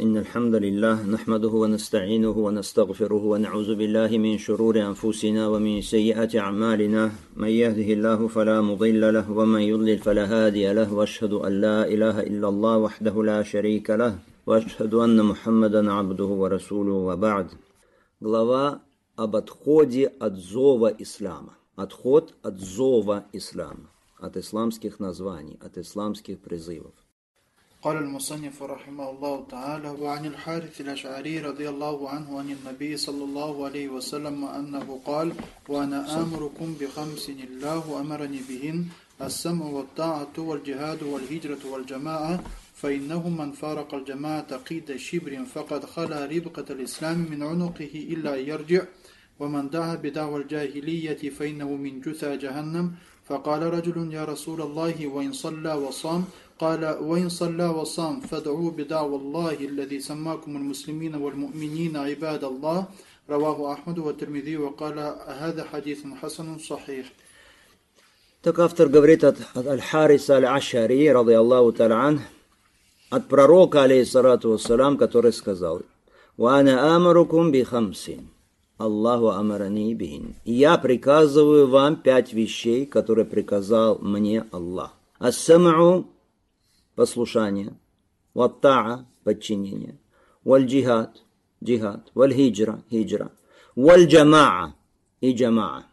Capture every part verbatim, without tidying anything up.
إن الحمد لله نحمده ونستعينه ونستغفره ونعوذ بالله من شرور أنفسنا ومن سيئات أعمالنا من يهده الله فلا مضل له ومن يضلل فلا هادي له وأشهد أن لا إله إلا الله وحده لا شريك له وأشهد أن محمدا عبده ورسوله وبعد. Глава об отходе от зова ислама. Отход от зова ислама, от исламских названий, от исламских призывов. قال المصنف رحمه الله تعالى: وعن الحارث الأشعري رضي الله عنه عن النبي صلى الله عليه وسلم أنه قال: وأنا آمركم بخمس الله أمرني بهن السمع والطاعة والجهاد والهجرة والجماعة فإنه من فارق الجماعة قيد شبر فقد خلا ربقة الإسلام من عنقه إلا يرجع ومن دعا بدعوى الجاهلية فإنه من جثى جهنم. فقال رجل: يا رسول الله وإن صلى وصام؟ قال: وإن صلى وصام فادعوا بدعوى الله الذي سماكم المسلمين والمؤمنين عباد الله. رواه أحمد والترمذي وقال: هذا حديث حسن صحيح. Так автор говорит от, от Аль-Хариса Аль-Ашари, рады Аллаху та'аля, от пророка, алейхиссалату вассалам, который сказал: «Ваана амарукум би хамсин, Аллаху амарани бихин». Я приказываю вам пять вещей, которые приказал мне Аллах. Ас-сам'у – послушание, ват-та'а – подчинение, валь-джихад – джихад, валь-хиджра – хиджра, валь-джама'a – и джама'a.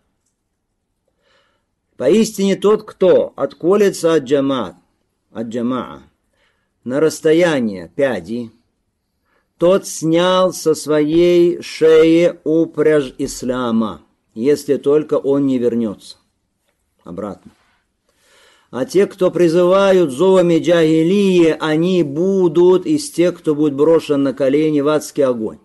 Поистине тот, кто отколется от джамаат, от джама'a, на расстояние пяди, тот снял со своей шеи упряжь ислама, если только он не вернется обратно. А те, кто призывают зовами джахилии, они будут из тех, кто будет брошен на колени в адский огонь.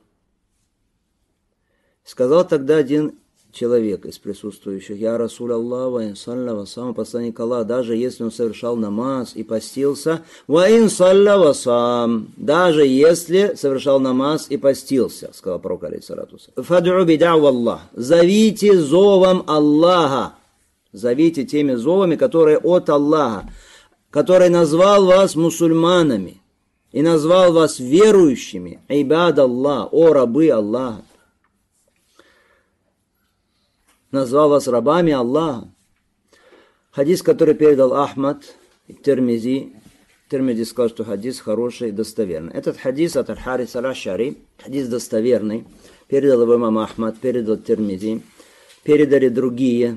Сказал тогда один человек из присутствующих: «Я Расуль Аллах, ва ин салля ва сам», посланник Аллаха, даже если он совершал намаз и постился, ва ин салля ва сам, даже если совершал намаз и постился, сказал пророк, алейхиссалату вассалам. Фад'у бид'у Аллах, зовите зовом Аллаха, зовите теми зовами, которые от Аллаха, который назвал вас мусульманами и назвал вас верующими, ибад Аллах, о рабы Аллаха, назвал вас рабами Аллаха. Хадис, который передал Ахмад и Тирмизи. Тирмизи сказал, что хадис хороший и достоверный. Этот хадис от Аль-Хариса Аль-Ашари, хадис достоверный, передал его имам Ахмад, передал Тирмизи, передали другие.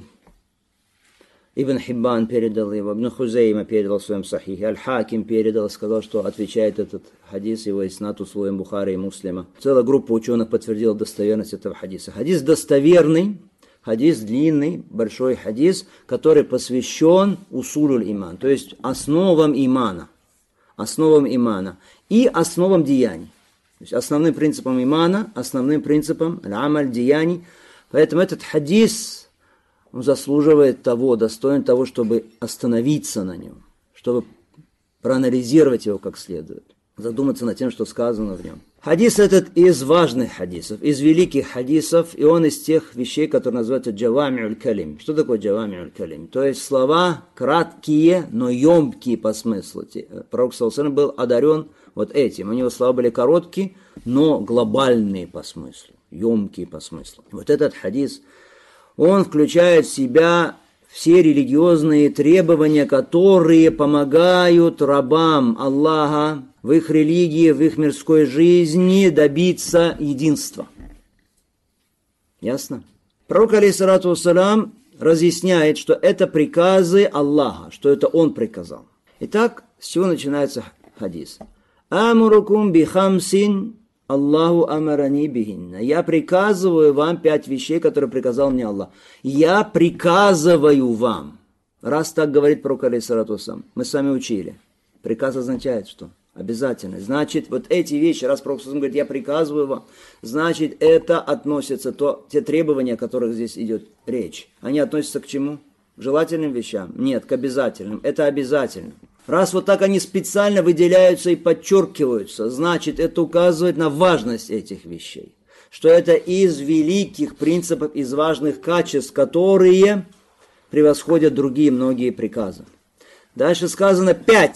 Ибн Хиббан передал его, Ибн Хузейма передал в своем сахихе, Аль-Хаким передал, сказал, что отвечает этот хадис его иснат условиям Бухари и Муслима. Целая группа ученых подтвердила достоверность этого хадиса. Хадис достоверный. Хадис длинный, большой хадис, который посвящен усулюль иман, то есть основам имана, основам имана и основам деяний. То есть основным принципом имана, основным принципом аль-амаль, деяний. Поэтому этот хадис он заслуживает того, достоин того, чтобы остановиться на нем, чтобы проанализировать его как следует, задуматься над тем, что сказано в нем. Хадис этот из важных хадисов, из великих хадисов, и он из тех вещей, которые называются джавами'уль калим. Что такое джавами'уль калим? То есть слова краткие, но емкие по смыслу. Пророк саллаллаху алейхи ва саллям был одарен вот этим. У него слова были короткие, но глобальные по смыслу, емкие по смыслу. Вот этот хадис, он включает в себя все религиозные требования, которые помогают рабам Аллаха в их религии, в их мирской жизни добиться единства. Ясно? Пророк, алейхиссалату вассалам, разъясняет, что это приказы Аллаха, что это Он приказал. Итак, с чего начинается хадис? «Амурукум би хамсин, Аллаху амарани бихинна». Я приказываю вам пять вещей, которые приказал мне Аллах. Я приказываю вам. Раз так говорит пророк, алейхиссалату вассалам, мы с вами учили. Приказ означает что? Обязательно. Значит, вот эти вещи, раз Пророк говорит, я приказываю вам, значит, это относится, то, те требования, о которых здесь идет речь, они относятся к чему? К желательным вещам? Нет, к обязательным. Это обязательно. Раз вот так они специально выделяются и подчеркиваются, значит, это указывает на важность этих вещей. Что это из великих принципов, из важных качеств, которые превосходят другие многие приказы. Дальше сказано пять.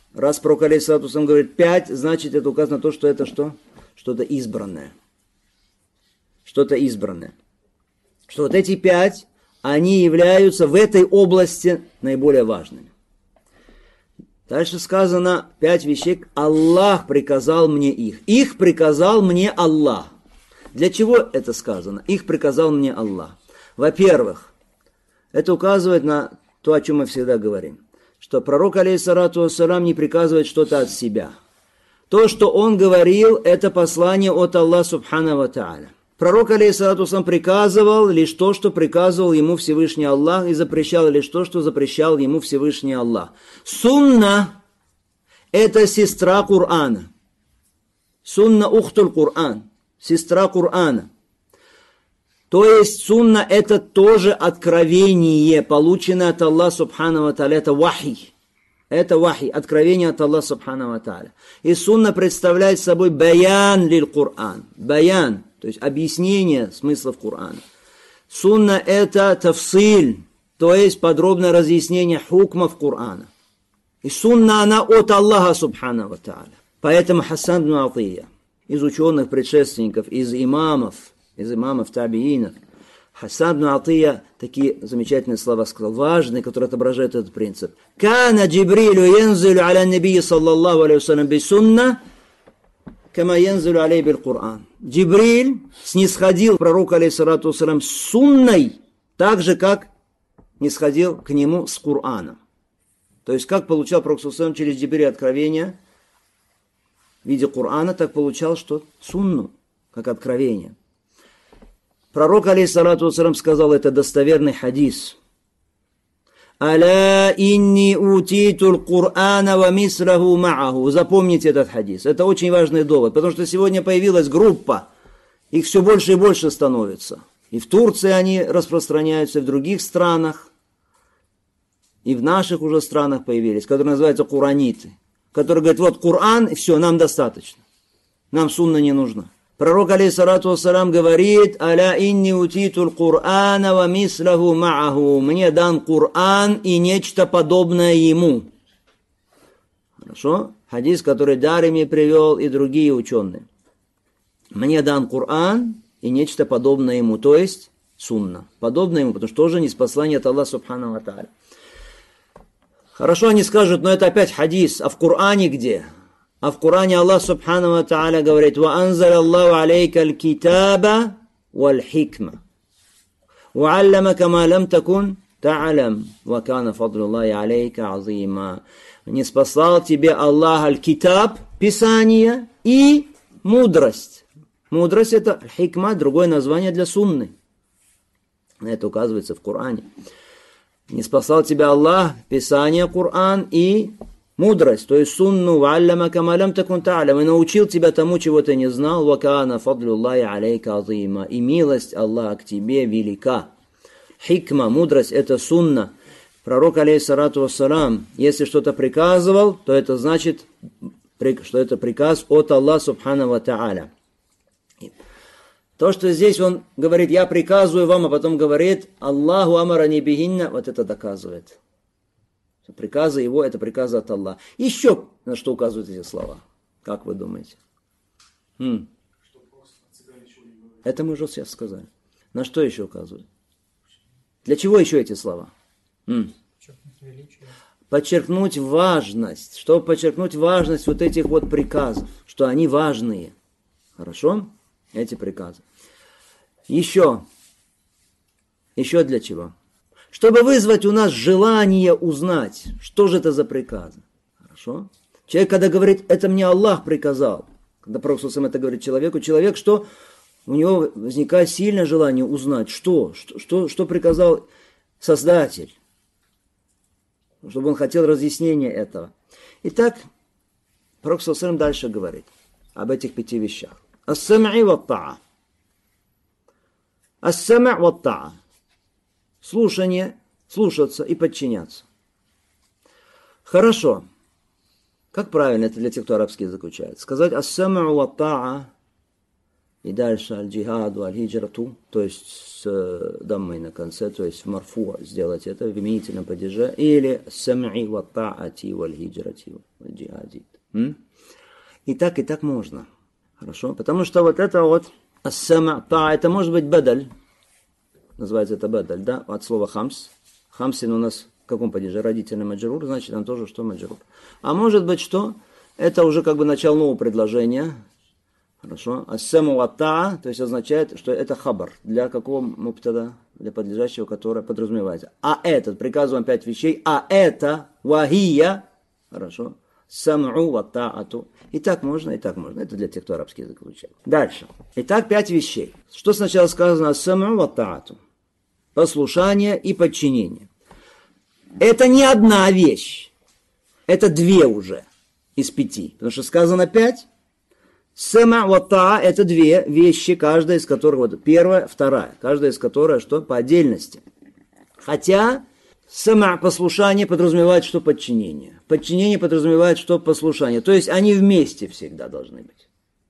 Раз пророк алейхиссалату вассалам говорит пять, значит это указано на то, что это что? Что-то избранное. Что-то избранное. Что вот эти пять, они являются в этой области наиболее важными. Дальше сказано пять вещей. Аллах приказал мне их. Их приказал мне Аллах. Для чего это сказано? Их приказал мне Аллах. Во-первых, это указывает на то, о чем мы всегда говорим. Что пророк, алейхиссалату вассалам, не приказывает что-то от себя. То, что он говорил, это послание от Аллаха субхана ва тааля. Пророк, алейхиссалату вассалам, приказывал лишь то, что приказывал ему Всевышний Аллах, и запрещал лишь то, что запрещал ему Всевышний Аллах. Сунна – это сестра Корана. Сунна ухтуль Коран, сестра Корана. То есть сунна – это тоже откровение, полученное от Аллаха субхана ва тааля. Это вахи. Это вахи, откровение от Аллаха субхана ва тааля. И сунна представляет собой баян лиль Коран. Баян, то есть объяснение смыслов Корана. Сунна – это тафсиль, то есть подробное разъяснение хукмов Корана. И сунна, она от Аллаха субхана ва тааля. Поэтому Хасан ибн Атия, из ученых предшественников, из имамов, из имамов табиинов, Хасан ибн Атия такие замечательные слова сказал, важные, которые отображают этот принцип. «Кана Джибрилю янзилю аля набии саллаллаху алейхи вассалям би сунна, кама янзилю алей бил Коран». Джибриль снисходил пророку алейхиссалату вассалям с сунной, так же, как нисходил к нему с Кораном. То есть, как получал пророк саллаллаху через Джибриля откровение в виде Корана, так получал что? Сунну, как откровение. Пророк, алейхиссалату вассалам, сказал, это достоверный хадис. «Аля инни утитул Кур'ана ва мислаху ма'аху». Запомните этот хадис. Это очень важный довод, потому что сегодня появилась группа, их все больше и больше становится. И в Турции они распространяются, и в других странах, и в наших уже странах появились, которые называются кураниты, которые говорят, вот Коран, и все, нам достаточно. Нам сунна не нужна. Пророк, алейхиссалату вассалам, говорит, «Аля инни утитул Кур'ана ва мислаху ма'аху». Мне дан Коран и нечто подобное ему. Хорошо? Хадис, который Дарими привел, и другие ученые. Мне дан Коран и нечто подобное ему, то есть сунна. Подобное ему, потому что тоже ниспослание от Аллаха субхана ва тааля. Хорошо, они скажут, но это опять хадис, а в Коране где? А в Коране Аллах субхана ва тааля говорит: «Ва анзаля Аллаху алейка аль-китаба валь-хикма, ва алламака ма лам такун та'алам, ва кана фадлу Аллахи алейка азима». Ниспослал тебе Аллах аль-китаб, писание, и мудрость. Мудрость — это хикма, другое название для сунны. На это указывается в Коране. Ниспослал тебя Аллах, писание, Коран и мудрость, то есть сунну, валламака ма лам такун та'алам, и научил тебя тому, чего ты не знал, ва кана фадлу Аллахи алейка азима, и милость Аллаха к тебе велика. Хикма, мудрость — это сунна. Пророк, алейхиссалату вассалам, если что-то приказывал, то это значит, что это приказ от Аллаха субхана ва тааля. То, что здесь он говорит, я приказываю вам, а потом говорит, Аллаху амарани бихинна, вот это доказывает. Приказы его, это приказы от Аллаха. Еще на что указывают эти слова? Как вы думаете? М? Это мы уже сейчас сказали. На что еще указывают? Для чего еще эти слова? М? Подчеркнуть важность. Чтобы подчеркнуть важность вот этих вот приказов, что они важные. Хорошо? Эти приказы. Еще. Еще для чего? Чтобы вызвать у нас желание узнать, что же это за приказы. Хорошо? Человек, когда говорит, это мне Аллах приказал, когда Пророк саллаллаху алейхи ва саллям это говорит человеку, человек, что у него возникает сильное желание узнать, что, что, что, что приказал Создатель, чтобы он хотел разъяснения этого. Итак, Пророк саллаллаху алейхи ва саллям дальше говорит об этих пяти вещах. Ас-сам'и ва-ат-та'a. Ас-сам'и ва-ат-та'a. Слушание, слушаться и подчиняться. Хорошо. Как правильно это для тех, кто арабский язык учает? Сказать ас-сам'у ва-ат-та'a И дальше аль-джихаду, аль-хиджрату, то есть с даммой на конце, то есть в марфу сделать это в именительном падеже, или сам'i ва та'ати валь-хиджрати валь-джихади. И так, и так можно. Хорошо? Потому что вот это вот ас-сама' та, это может быть бадаль. Называется это бадаль, да? От слова хамс. Хамсин у нас в каком падеже? Родительный маджрур, значит там тоже что маджрур. А может быть что? Это уже как бы начало нового предложения. Хорошо. Ас-саму ва та, то есть означает, что это хабар. Для какого мубтада? Для подлежащего, которое подразумевается. А этот, приказываем пять вещей, а это вахия. Хорошо. Сам'у ва та'ату. И так можно, и так можно. Это для тех, кто арабский язык изучает. Дальше. Итак, пять вещей. Что сначала сказано? Сам'у ва та'ату. Послушание и подчинение. Это не одна вещь. Это две уже из пяти. Потому что сказано пять. Сама ва та – это две вещи, каждая из которых, вот первая, вторая, каждая из которых, что по отдельности. Хотя сама послушание подразумевает, что подчинение. Подчинение подразумевает, что послушание. То есть они вместе всегда должны быть.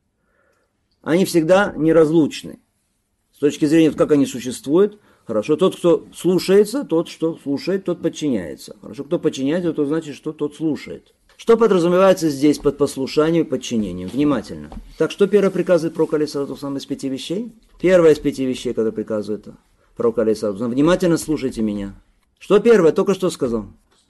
Они всегда неразлучны. С точки зрения, как они существуют, хорошо, тот, кто слушается, тот, что слушает, тот подчиняется. Хорошо, кто подчиняется, то значит, что тот слушает. Что подразумевается здесь под послушанием и подчинением? Внимательно. Так, что первое приказывает пророк алейхиссалату вассалам из пяти вещей? Первое из пяти вещей, которое приказывает пророк алейхиссалату вассалам. Внимательно слушайте меня. Что первое? Только что сказал.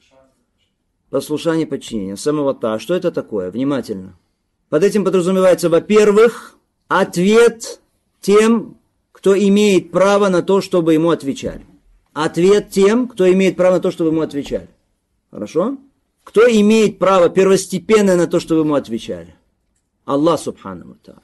Послушание и подчинение. Самого та. Что это такое? Внимательно. Под этим подразумевается, во-первых, ответ тем, кто имеет право на то, чтобы ему отвечали. Ответ тем, кто имеет право на то, чтобы ему отвечали. Хорошо? Кто имеет право первостепенное на то, чтобы ему отвечали? Аллах субхану ва тааля.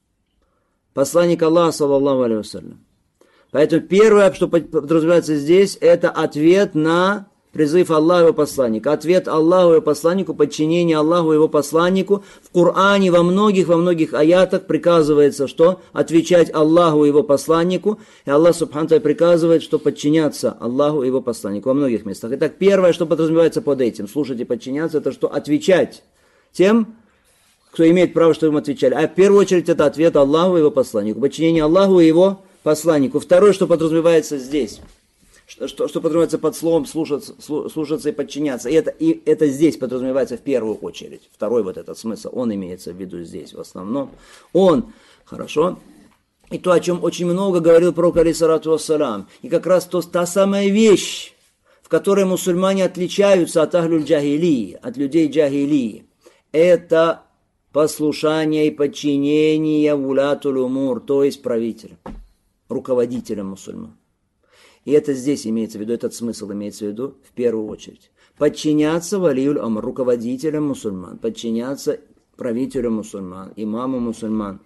Посланник Аллаха, саллаллаху алейхи вассалям. Поэтому первое, что подразумевается здесь, это ответ на призыв Аллаха и его посланника. Ответ Аллаху и его посланнику, подчинение Аллаху и его посланнику. В Коране во многих, во многих аятах приказывается, что отвечать Аллаху и его посланнику. И Аллах субхану ва тааля приказывает, что подчиняться Аллаху и его посланнику во многих местах. Итак, первое, что подразумевается под этим, слушать и подчиняться, это что отвечать тем, кто имеет право, чтобы им отвечали. А в первую очередь это ответ Аллаху и его посланнику. Подчинение Аллаху и его посланнику. Второе, что подразумевается здесь. Что, что, что подразумевается под словом слушаться, слушаться и подчиняться. И это, и это здесь подразумевается в первую очередь. Второй вот этот смысл, он имеется в виду здесь в основном. Он, хорошо. И то, о чем очень много говорил пророк алейхиссалату вассалам. И как раз то, та самая вещь, в которой мусульмане отличаются от ахлюль джахилии, от людей джахилии. Это послушание и подчинение вулатуль умур, то есть правителям, руководителям мусульман. И это здесь имеется в виду, этот смысл имеется в виду в первую очередь. Подчиняться валиюль амр, руководителям мусульман, подчиняться правителю мусульман, имаму мусульман.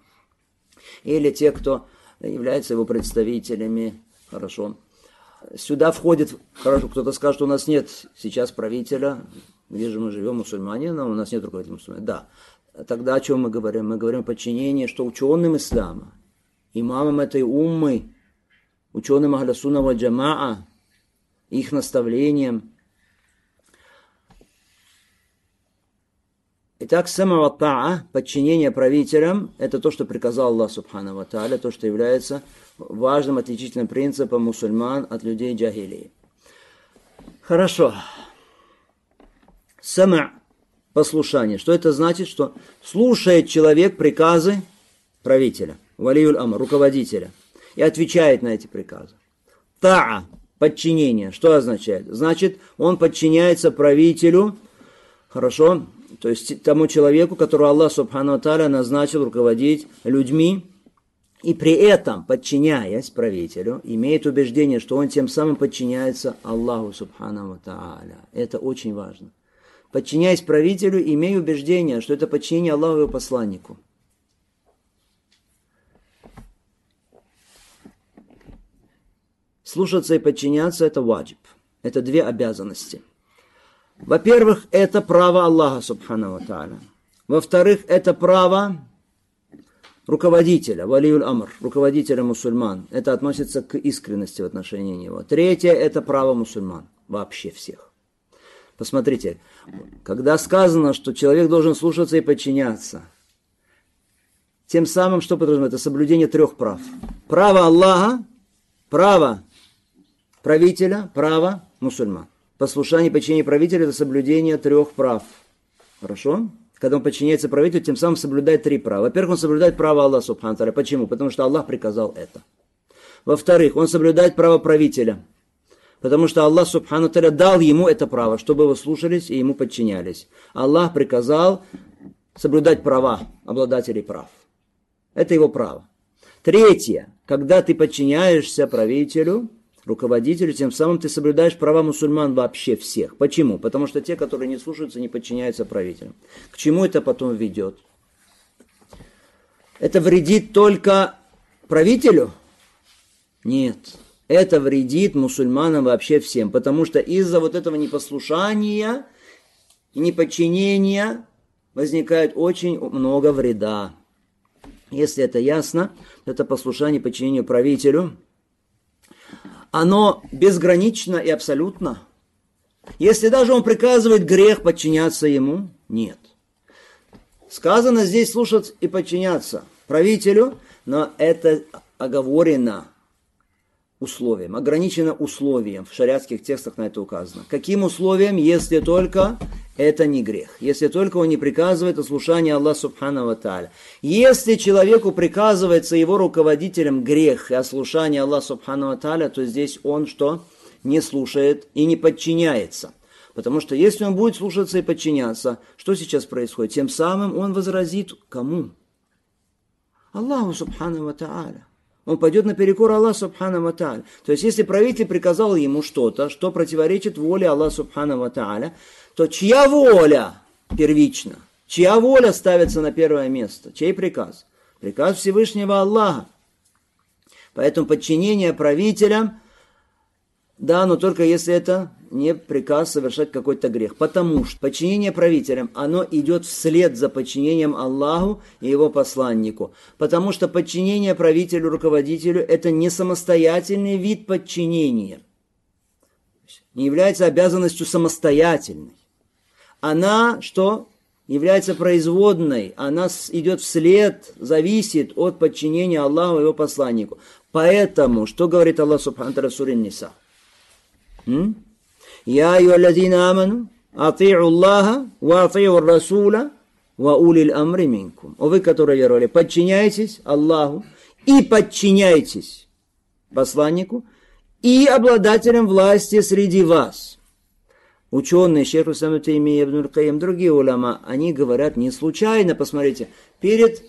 Или те, кто являются его представителями, хорошо. Сюда входит, хорошо, кто-то скажет, что у нас нет сейчас правителя, где же мы живем, мусульмане, но у нас нет руководителя мусульман. Да, тогда о чем мы говорим? Мы говорим о подчинении, что ученым ислама, имамам этой уммы, ученым ахля сунна валь джамаа, их наставлением. Итак, сама ва таа, подчинение правителям, это то, что приказал Аллах субхану ва тааля, то, что является важным отличительным принципом мусульман от людей джахилии. Хорошо. Сама, послушание. Что это значит? Что слушает человек приказы правителя, валиюль амр, руководителя, и отвечает на эти приказы. Таа, подчинение. Что означает? Значит, он подчиняется правителю, хорошо, то есть тому человеку, которого Аллах субхану ва тааля назначил руководить людьми, и при этом, подчиняясь правителю, имеет убеждение, что он тем самым подчиняется Аллаху субхану ва тааля. Это очень важно. Подчиняясь правителю, имея убеждение, что это подчинение Аллаху и его посланнику. Слушаться и подчиняться – это ваджиб. Это две обязанности. Во-первых, это право Аллаха субхану ва тааля. Во-вторых, это право руководителя, валиюль амр, руководителя мусульман. Это относится к искренности в отношении него. Третье – это право мусульман, вообще всех. Посмотрите, когда сказано, что человек должен слушаться и подчиняться, тем самым, что подразумевает? Это соблюдение трех прав. Право Аллаха, право правителя, право мусульман. Послушание и подчинение правителя – это соблюдение трех прав. Хорошо? Когда он подчиняется правителю, тем самым соблюдает три права. Во-первых, он соблюдает право Аллаха, субхану тааля. Почему? Потому что Аллах приказал это. Во-вторых, он соблюдает право правителя. Потому что Аллах, субхану тааля, дал ему это право, чтобы его слушались и ему подчинялись. Аллах приказал соблюдать права обладателей прав. Это его право. Третье. Когда ты подчиняешься правителю, руководителю, тем самым ты соблюдаешь права мусульман вообще всех. Почему? Потому что те, которые не слушаются, не подчиняются правителям. К чему это потом ведет? Это вредит только правителю? Нет. Это вредит мусульманам вообще всем. Потому что из-за вот этого непослушания и неподчинения возникает очень много вреда. Если это ясно, это послушание подчинению правителю, оно безгранично и абсолютно. Если даже он приказывает грех, подчиняться ему, нет. Сказано здесь слушать и подчиняться правителю, но это оговорено условием, ограничено условием. В шариатских текстах на это указано. Каким условием? Если только это не грех. Если только он не приказывает ослушание Аллаха субхану ва тааля. Если человеку приказывается его руководителем грех и ослушание Аллаха субхану ва тааля, то здесь он что? Не слушает и не подчиняется. Потому что если он будет слушаться и подчиняться, что сейчас происходит? Тем самым он возразит кому? Аллаху субхану ва тааля. Он пойдет наперекор Аллаху субхану ва тааля. То есть, если правитель приказал ему что-то, что противоречит воле Аллаха субхану ва тааля, то чья воля первична? Чья воля ставится на первое место? Чей приказ? Приказ Всевышнего Аллаха. Поэтому подчинение правителям, да, но только если это не приказ совершать какой-то грех. Потому что подчинение правителям, оно идет вслед за подчинением Аллаху и его посланнику. Потому что подчинение правителю, руководителю, это не самостоятельный вид подчинения. Не является обязанностью самостоятельной. Она, что? Является производной. Она идет вслед, зависит от подчинения Аллаху и его посланнику. Поэтому, что говорит Аллах субхану тааля в суре Ниса? Я айюаллазина аману, ати'у Аллаха, ва ати'у расуля, ва улил амри минкум. О вы, которые веровали, подчиняйтесь Аллаху и подчиняйтесь посланнику и обладателям власти среди вас. Ученые, шейх Ислам ибн Таймия, ибн аль-Кайим, другие уляма, они говорят не случайно, посмотрите, перед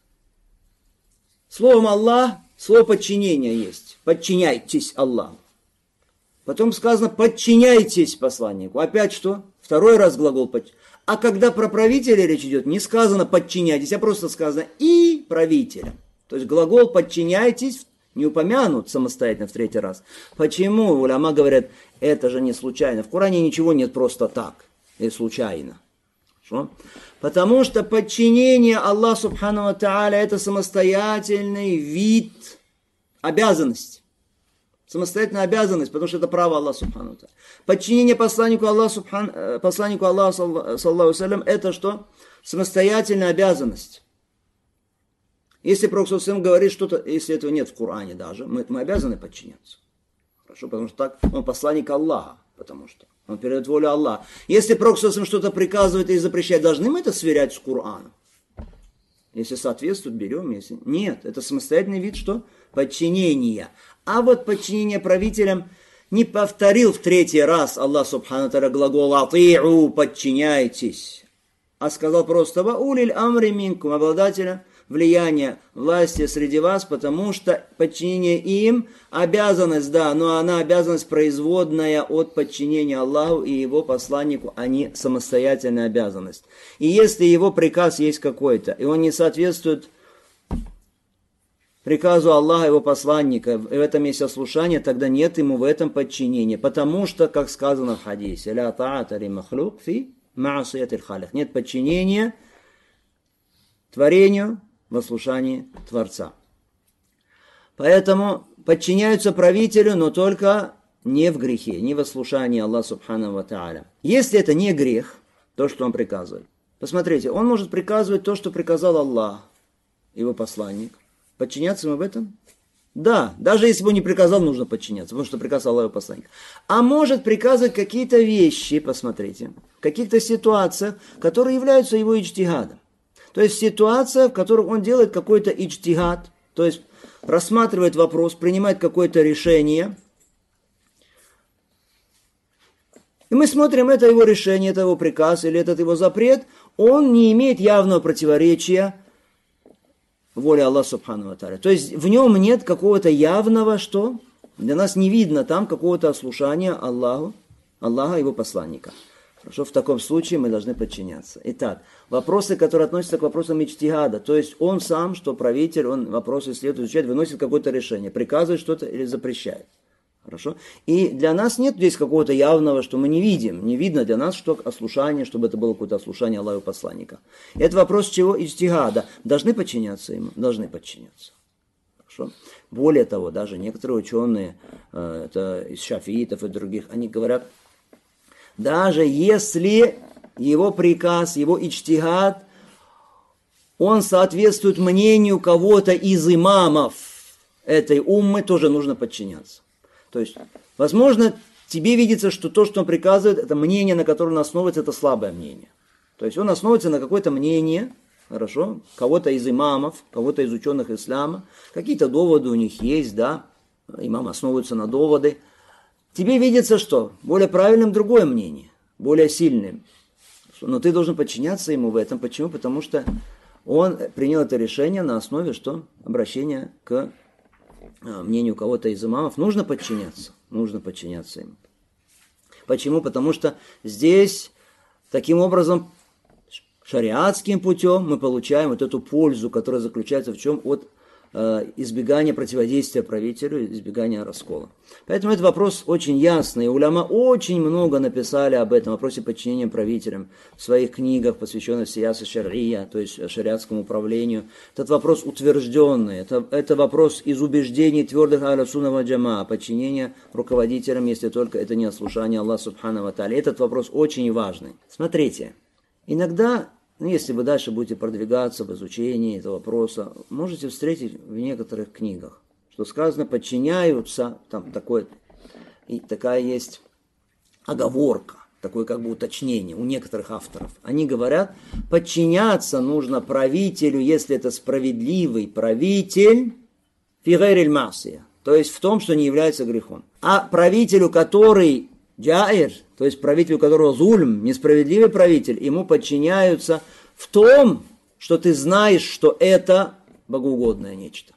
словом Аллах слово подчинения есть. Подчиняйтесь Аллаху. Потом сказано подчиняйтесь посланнику. Опять что? Второй раз глагол подчиняйтесь. А когда про правителя речь идет, не сказано подчиняйтесь, а просто сказано и правителям. То есть глагол подчиняйтесь не упомянут самостоятельно в третий раз. Почему? Уляма говорят, это же не случайно. В Коране ничего нет просто так и случайно. Что? Потому что подчинение Аллаху субхану ва тааля это самостоятельный вид обязанности. Самостоятельная обязанность, потому что это право Аллаха субхану ва тааля. Подчинение посланнику Аллаха субхану, посланнику Аллаха саллаллаху алейхи ва саллям это что? Самостоятельная обязанность. Если Пророк саллаллаху алейхи ва саллям говорит что-то, если этого нет в Коране даже, мы, мы обязаны подчиняться. Хорошо, потому что так он посланник Аллаха, потому что он передает волю Аллаха. Если Пророк саллаллаху алейхи ва саллям что-то приказывает и запрещает, должны мы это сверять с Кораном? Если соответствует, берем, если нет. Это самостоятельный вид что? Подчинения. А вот подчинение правителям не повторил в третий раз Аллах субхану тааля глагол «ати'у» подчиняйтесь, а сказал просто «ва улил амри минкум» обладателя влияния власти среди вас, потому что подчинение им обязанность, да, но она обязанность производная от подчинения Аллаху и его посланнику, а не самостоятельная обязанность. И если его приказ есть какой-то, и он не соответствует приказу Аллаха и его посланника, и в этом есть ослушание, тогда нет ему в этом подчинения. Потому что, как сказано в хадисе, «Ля та'ата ли махлук фи ма'асиятиль халик». Нет подчинения творению в ослушании Творца. Поэтому подчиняются правителю, но только не в грехе, не в ослушании Аллаха субхану ва тааля. Если это не грех, то, что он приказывает. Посмотрите, он может приказывать то, что приказал Аллах. его посланник, подчиняться ему в этом? Да, даже если бы он не приказал, нужно подчиняться, потому что приказ Аллаха и посланника. А может приказывать какие-то вещи, посмотрите, в каких-то ситуациях, которые являются его иджтигадом. То есть ситуация, в которой он делает какой-то иджтигад, то есть рассматривает вопрос, принимает какое-то решение. И мы смотрим, это его решение, это его приказ или этот его запрет, он не имеет явного противоречия воле Аллаха Субхану ва Тааля. То есть в нем нет какого-то явного, что для нас не видно там какого-то ослушания Аллаху, Аллаха и его посланника. Хорошо, в таком случае мы должны подчиняться. Итак, вопросы, которые относятся к вопросам иджтигада, то есть он сам, что правитель, он вопросы исследует, изучает, выносит какое-то решение, приказывает что-то или запрещает. Хорошо? И для нас нет здесь какого-то явного, что мы не видим. Не видно для нас, что ослушание, чтобы это было какое-то ослушание Аллаха и посланника. Это вопрос чего? Иджтигада. Должны подчиняться ему? Должны подчиняться. Хорошо? Более того, даже некоторые ученые, это из шафиитов и других, они говорят, даже если его приказ, его иджтигад, он соответствует мнению кого-то из имамов этой уммы, тоже нужно подчиняться. То есть, возможно, тебе видится, что то, что он приказывает, это мнение, на котором он основывается, это слабое мнение. То есть он основывается на какое-то мнение, хорошо, кого-то из имамов, кого-то из ученых ислама, какие-то доводы у них есть, да, имамы основываются на доводы. Тебе видится что? Более правильным другое мнение, более сильным. Но ты должен подчиняться ему в этом. Почему? Потому что он принял это решение на основе что? Обращения к мнению кого-то из имамов. Нужно подчиняться. Нужно подчиняться ему. Почему? Потому что здесь таким образом шариатским путем мы получаем вот эту пользу, которая заключается в чем? От э, избегания противодействия правителю, избегания раскола. Поэтому этот вопрос очень ясный. Уляма очень много написали об этом вопросе подчинения правителям в своих книгах, посвященных сияса шар'ия, то есть шариатскому управлению. Этот вопрос утвержденный. Это, это вопрос из убеждений твердых ахля сунна ва джамаа, подчинения руководителям, если только это не ослушание Аллаха субхану ва тааля. Этот вопрос очень важный. Смотрите, иногда, ну, если вы дальше будете продвигаться в изучении этого вопроса, можете встретить в некоторых книгах, что сказано, подчиняются, там такое, и такая есть оговорка, такое как бы уточнение у некоторых авторов. Они говорят, подчиняться нужно правителю, если это справедливый правитель, фи гайриль маасия, то есть в том, что не является грехом. А правителю, который джаир, то есть правителю, у которого зульм, несправедливый правитель, ему подчиняются в том, что ты знаешь, что это богоугодное нечто.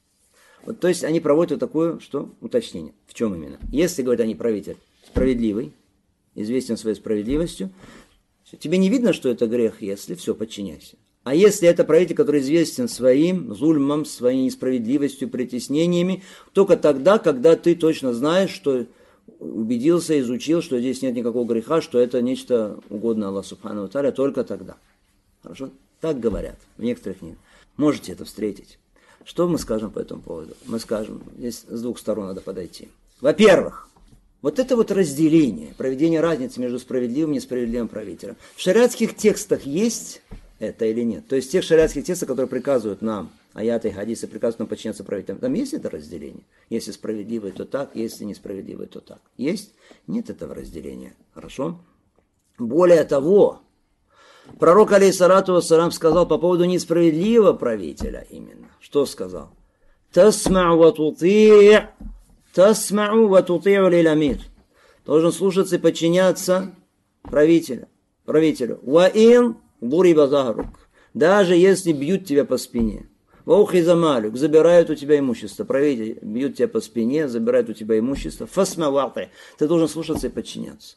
Вот, то есть они проводят вот такое что, уточнение. В чем именно? Если, говорят они, правитель справедливый, известен своей справедливостью, тебе не видно, что это грех, если все, подчиняйся. А если это правитель, который известен своим зульмом, своей несправедливостью, притеснениями, только тогда, когда ты точно знаешь, что убедился, изучил, что здесь нет никакого греха, что это нечто угодное Аллаху субхану ва тааля, только тогда. Хорошо? Так говорят в некоторых книгах. Можете это встретить. Что мы скажем по этому поводу? Мы скажем, здесь с двух сторон надо подойти. Во-первых, вот это вот разделение, проведение разницы между справедливым и несправедливым правителем. В шариатских текстах есть это или нет? То есть в тех шариатских текстах, которые приказывают нам, аяты и хадисы, приказывают нам подчиняться правителям, там есть это разделение? Если справедливый, то так, если несправедливый, то так. Есть? Нет этого разделения. Хорошо? Более того, пророк, алейхиссалату вассалам, сказал по поводу несправедливого правителя именно. Что сказал? «Тасмау ва тути', тасмау ва тути'у лиль амир». Должен слушаться и подчиняться правителю. правителю. «Ва ин дуриба захрук». Даже если бьют тебя по спине. «Ва ухиза малюк», забирают у тебя имущество. Правитель бьют тебя по спине, забирают у тебя имущество. «Фасма вати». Ты должен слушаться и подчиняться.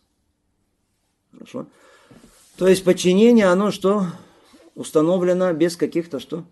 Хорошо? То есть подчинение, оно что? Установлено без каких-то что?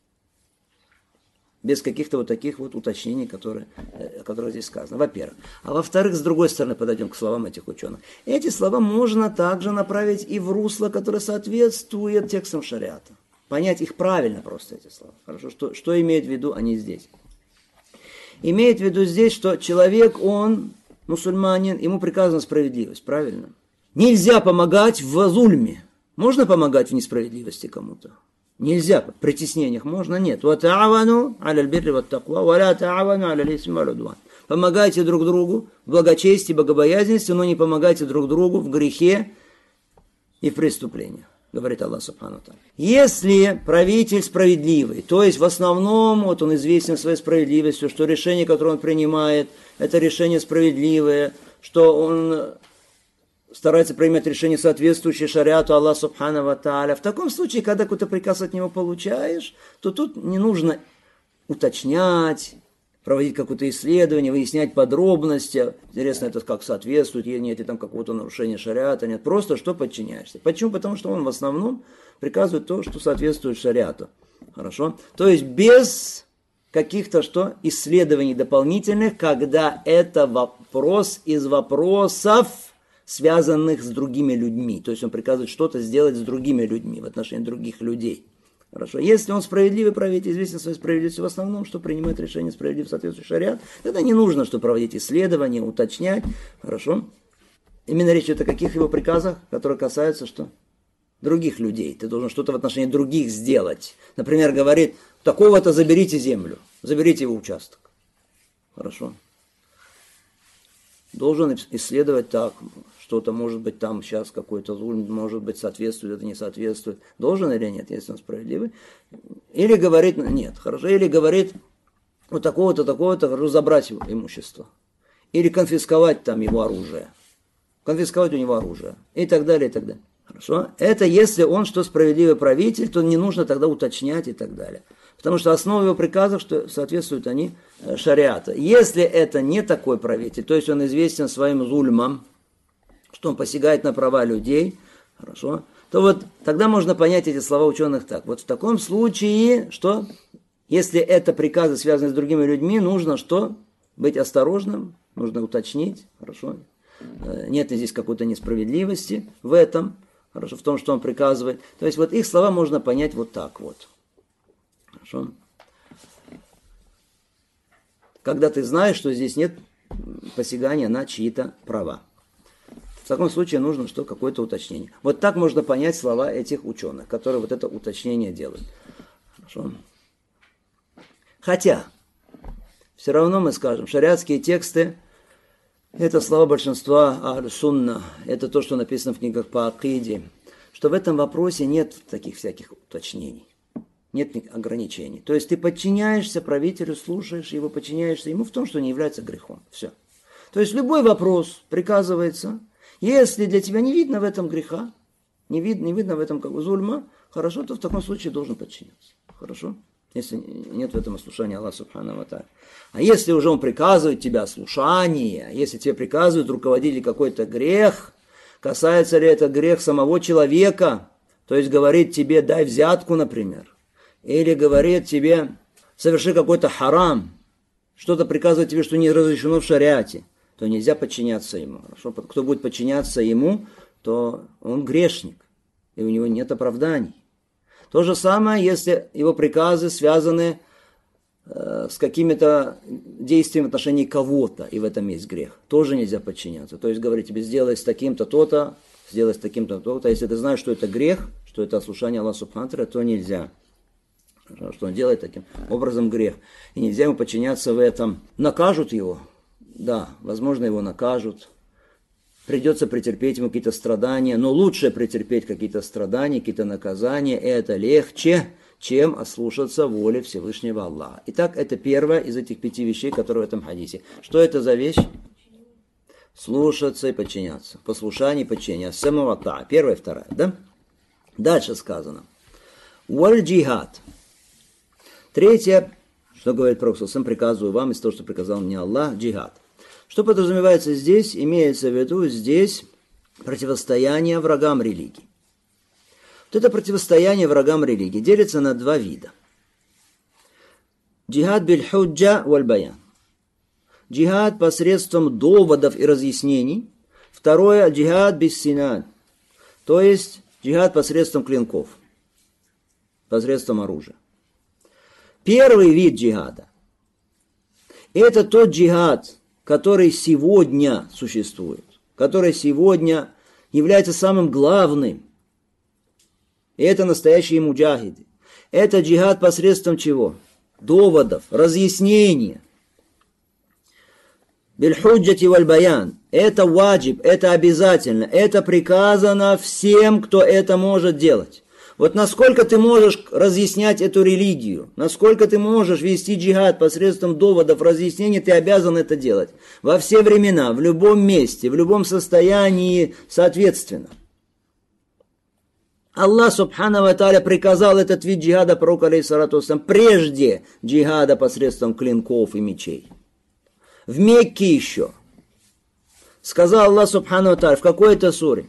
Без каких-то вот таких вот уточнений, которые, которые здесь сказаны. Во-первых. А во-вторых, с другой стороны, подойдем к словам этих ученых. Эти слова можно также направить и в русло, которое соответствует текстам шариата. Понять их правильно просто, эти слова. Хорошо? Что, что имеют в виду они здесь? Имеет в виду здесь, что человек, он мусульманин, ему приказана справедливость. Правильно? Нельзя помогать в зульме. Можно помогать в несправедливости кому-то? Нельзя, при притеснениях можно, нет. وَتَعَوَنُوا عَلَى الْبِرِّ وَالتَّقْوَى وَلَا تَعَوَنُوا عَلَى الْإِثْمِ وَالْعُدْوَانِ. Помогайте друг другу в благочестии, богобоязненности, но не помогайте друг другу в грехе и в преступлениях, говорит Аллах Субхану ва Тааля. Если правитель справедливый, то есть в основном вот он известен своей справедливостью, что решение, которое он принимает, это решение справедливое, что он старается принимать решение, соответствующее шариату Аллаха Субхану ва Тааля. В таком случае, когда какой-то приказ от него получаешь, то тут не нужно уточнять, проводить какое-то исследование, выяснять подробности. Интересно, это как соответствует, нет ли там какого-то нарушения шариата, нет. Просто что подчиняешься. Почему? Потому что он в основном приказывает то, что соответствует шариату. Хорошо? То есть без каких-то что исследований дополнительных, когда это вопрос из вопросов, связанных с другими людьми. То есть он приказывает что-то сделать с другими людьми, в отношении других людей. Хорошо. Если он справедливый правитель, известен своей справедливостью в основном, что принимает решение справедливо соответствующий шариат, тогда не нужно, что проводить исследования, уточнять. Хорошо. Именно речь идет о каких его приказах, которые касаются что? Других людей. Ты должен что-то в отношении других сделать. Например, говорит, такого-то заберите землю, заберите его участок. Хорошо. Должен исследовать так, что-то может быть там сейчас какой-то зульм, может быть соответствует, это не соответствует. Должен или нет, если он справедливый. Или говорит, нет, хорошо. Или говорит, вот такого-то, такого-то, хорошо, забрать его имущество. Или конфисковать там его оружие. Конфисковать у него оружие. И так далее, и так далее. Хорошо. Это если он что справедливый правитель, то не нужно тогда уточнять и так далее. Потому что основа его приказов, что соответствуют они шариата. Если это не такой правитель, то есть он известен своим зульмом, что он посягает на права людей, хорошо, то вот тогда можно понять эти слова ученых так. Вот в таком случае, что если это приказы, связанные с другими людьми, нужно что? Быть осторожным, нужно уточнить, хорошо. Нет ли здесь какой-то несправедливости в этом, хорошо, в том, что он приказывает. То есть вот их слова можно понять вот так вот. Хорошо. Когда ты знаешь, что здесь нет посягания на чьи-то права. В таком случае нужно что? Какое-то уточнение. Вот так можно понять слова этих ученых, которые вот это уточнение делают. Хорошо. Хотя, все равно мы скажем, шариатские тексты, это слова большинства Ахль-Сунна, это то, что написано в книгах по акиде, что в этом вопросе нет таких всяких уточнений, нет ограничений. То есть ты подчиняешься правителю, слушаешь его, подчиняешься ему в том, что не является грехом. Все. То есть любой вопрос приказывается. Если для тебя не видно в этом греха, не видно, не видно в этом как зульма, хорошо, то в таком случае должен подчиняться. Хорошо? Если нет в этом ослушания Аллаха Субхану ва Тааля. А если уже он приказывает тебе ослушание, если тебе приказывает руководитель какой-то грех, касается ли это грех самого человека, то есть говорит тебе дай взятку, например, или говорит тебе соверши какой-то харам, что-то приказывает тебе, что не разрешено в шариате, то нельзя подчиняться ему. Хорошо? Кто будет подчиняться ему, то он грешник, и у него нет оправданий. То же самое, если его приказы связаны э, с какими-то действиями в отношении кого-то, и в этом есть грех, тоже нельзя подчиняться. То есть говорить тебе, сделай с таким-то то-то, сделай с таким-то то-то. Если ты знаешь, что это грех, что это ослушание Аллаха Субхану ва Тааля, то нельзя. Что он делает таким образом грех. И нельзя ему подчиняться в этом. Накажут его. Да, возможно, его накажут. Придется претерпеть ему какие-то страдания. Но лучше претерпеть какие-то страдания, какие-то наказания. Это легче, чем ослушаться воли Всевышнего Аллаха. Итак, это первая из этих пяти вещей, которые в этом хадисе. Что это за вещь? Слушаться и подчиняться. Послушание и подчинение. Самого та. Первая и вторая. Да? Дальше сказано. Валь джихад. Третье, что говорит Пророк, сам приказываю вам из того, что приказал мне Аллах, джихад. Что подразумевается здесь? Имеется в виду здесь противостояние врагам религии. Вот это противостояние врагам религии делится на два вида. Джихад биль-худжа валь-баян. Джихад посредством доводов и разъяснений. Второе, джихад бис-синан. То есть джихад посредством клинков, посредством оружия. Первый вид джихада – это тот джихад, который сегодня существует, который сегодня является самым главным. И это настоящие муджахиды. Это джихад посредством чего? Доводов, разъяснения. Биль-худжати валь-баян. Это ваджиб, это обязательно, это приказано всем, кто это может делать. Вот насколько ты можешь разъяснять эту религию, насколько ты можешь вести джихад посредством доводов, разъяснений, ты обязан это делать. Во все времена, в любом месте, в любом состоянии, соответственно. Аллах Субхану ва Тааля приказал этот вид джихада пророку алейхиссалату вассалям прежде джихада посредством клинков и мечей. В Мекке еще. Сказал Аллах Субхану ва Тааля в какой-то суре: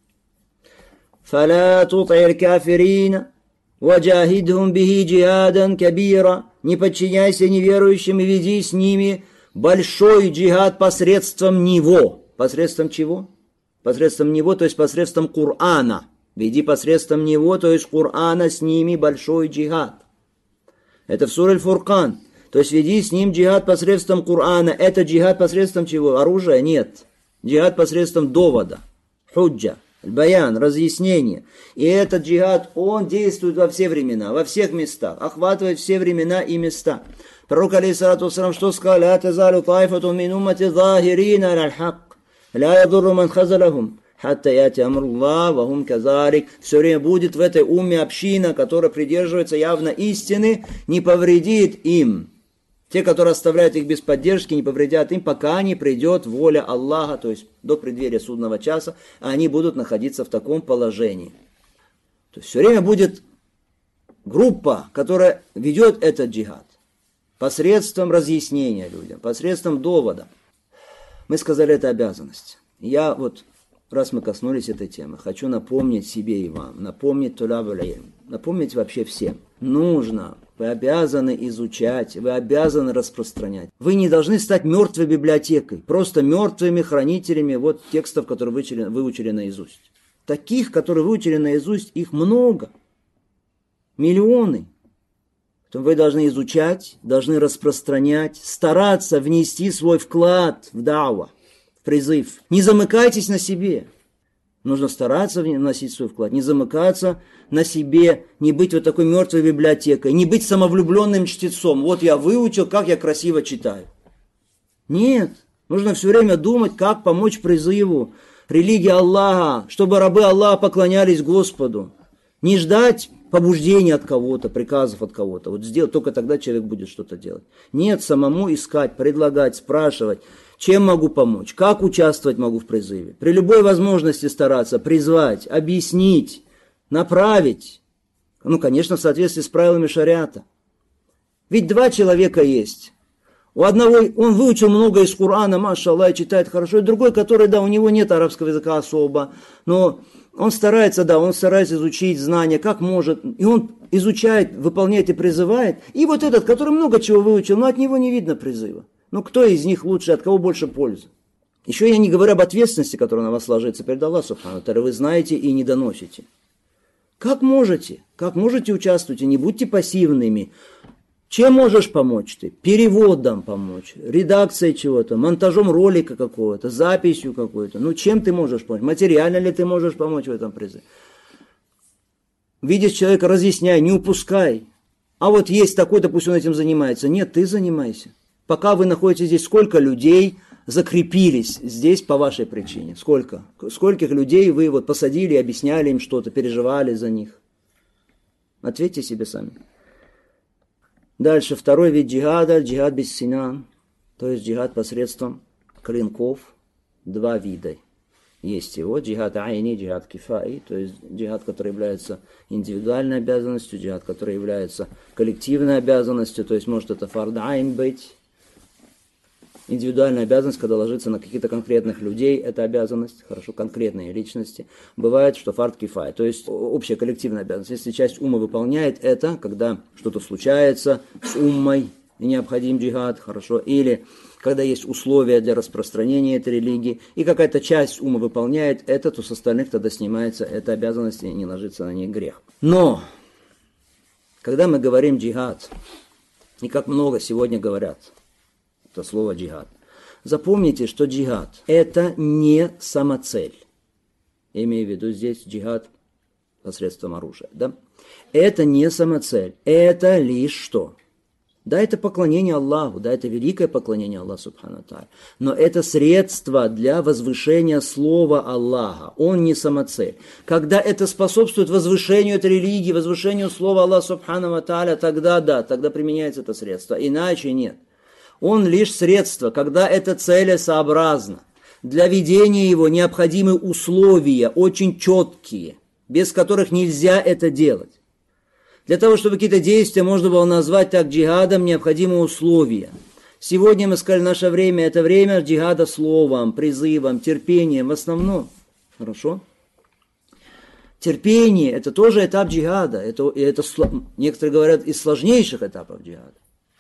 «Фаля тут'ир кафирина, ваджахидхум бихи джихадан кабира». Не подчиняйся неверующим и веди с ними большой джихад посредством него. Посредством чего? Посредством него, то есть посредством Корана. Веди посредством него, то есть Корана, с ними большой джихад. Это в суре Аль-Фуркан. То есть веди с ним джихад посредством Корана. Это джихад посредством чего? Оружия? Нет. Джихад посредством довода. Худжа. Баян, разъяснение. И этот джихад, он действует во все времена, во всех местах, охватывает все времена и места. Пророк алейхиссалату вассалам что сказал? «Ля тазалю таифату мин уммати захирина аль-хак, ля ядурру ман хазалахум, хатта яти амруллах, ва хум казалик». Все время будет в этой умме община, которая придерживается явно истины, не повредит им. Те, которые оставляют их без поддержки, не повредят им, пока не придет воля Аллаха, то есть до преддверия судного часа, они будут находиться в таком положении. То есть все время будет группа, которая ведет этот джихад посредством разъяснения людям, посредством довода. Мы сказали, это обязанность. Я вот, раз мы коснулись этой темы, хочу напомнить себе и вам, напомнить тулабуль илм, напомнить вообще всем. Нужно, вы обязаны изучать, вы обязаны распространять. Вы не должны стать мертвой библиотекой, просто мертвыми хранителями вот текстов, которые выучили, выучили наизусть. Таких, которые выучили наизусть, их много, миллионы. Поэтому вы должны изучать, должны распространять, стараться внести свой вклад в дауа, в призыв. Не замыкайтесь на себе. Нужно стараться вносить свой вклад, не замыкаться на себе, не быть вот такой мертвой библиотекой, не быть самовлюбленным чтецом. Вот я выучил, как я красиво читаю. Нет, нужно все время думать, как помочь призыву, религии Аллаха, чтобы рабы Аллаха поклонялись Господу. Не ждать побуждения от кого-то, приказов от кого-то. Вот сделать, только тогда человек будет что-то делать. Нет, самому искать, предлагать, спрашивать. Чем могу помочь? Как участвовать могу в призыве? При любой возможности стараться призвать, объяснить, направить. Ну, конечно, в соответствии с правилами шариата. Ведь два человека есть. У одного он выучил много из Корана, машаллах, читает хорошо, и другой, который, да, у него нет арабского языка особо, но он старается, да, он старается изучить знания, как может, и он изучает, выполняет и призывает. И вот этот, который много чего выучил, но от него не видно призыва. Ну, кто из них лучше, от кого больше пользы? Еще я не говорю об ответственности, которая на вас ложится перед Аллахом Субхану ва Тааля. Вы знаете и не доносите. Как можете? Как можете участвуйте? Не будьте пассивными. Чем можешь помочь ты? Переводом помочь, редакцией чего-то, монтажом ролика какого-то, записью какой-то. Ну, чем ты можешь помочь? Материально ли ты можешь помочь в этом призыве? Видишь человека, разъясняй, не упускай. А вот есть такой-то, пусть он этим занимается. Нет, ты занимайся. Пока вы находитесь здесь, сколько людей закрепились здесь по вашей причине? Сколько? Скольких людей вы вот посадили, объясняли им что-то, переживали за них? Ответьте себе сами. Дальше, второй вид джихада, джихад без синан, то есть джихад посредством клинков, два вида. Есть его, джихад айни, джихад кифаи, то есть джихад, который является индивидуальной обязанностью, джихад, который является коллективной обязанностью, то есть может это фард айн быть. Индивидуальная обязанность, когда ложится на каких-то конкретных людей, это обязанность, хорошо, конкретные личности. Бывает, что фард кифай, то есть общая коллективная обязанность. Если часть умма выполняет это, когда что-то случается с уммой, и необходим джихад, хорошо, или когда есть условия для распространения этой религии, и какая-то часть умма выполняет это, то с остальных тогда снимается эта обязанность, и не ложится на них грех. Но, когда мы говорим джихад, и как много сегодня говорят, это слово джихад. Запомните, что джихад – это не самоцель. Я имею в виду здесь джихад посредством оружия. Да? Это не самоцель, это лишь что? Да, это поклонение Аллаху, да, это великое поклонение Аллаху Субхану Тааля. Но это средство для возвышения слова Аллаха. Он не самоцель. Когда это способствует возвышению этой религии, возвышению слова Аллаха Субхану Тааля, тогда да, тогда применяется это средство. Иначе нет. Он лишь средство, когда это целесообразно. Для ведения его необходимы условия, очень четкие, без которых нельзя это делать. Для того, чтобы какие-то действия можно было назвать так джихадом, необходимы условия. Сегодня мы сказали, наше время – это время джихада словом, призывом, терпением в основном. Хорошо? Терпение – это тоже этап джихада. Это, это, некоторые говорят, из сложнейших этапов джихада.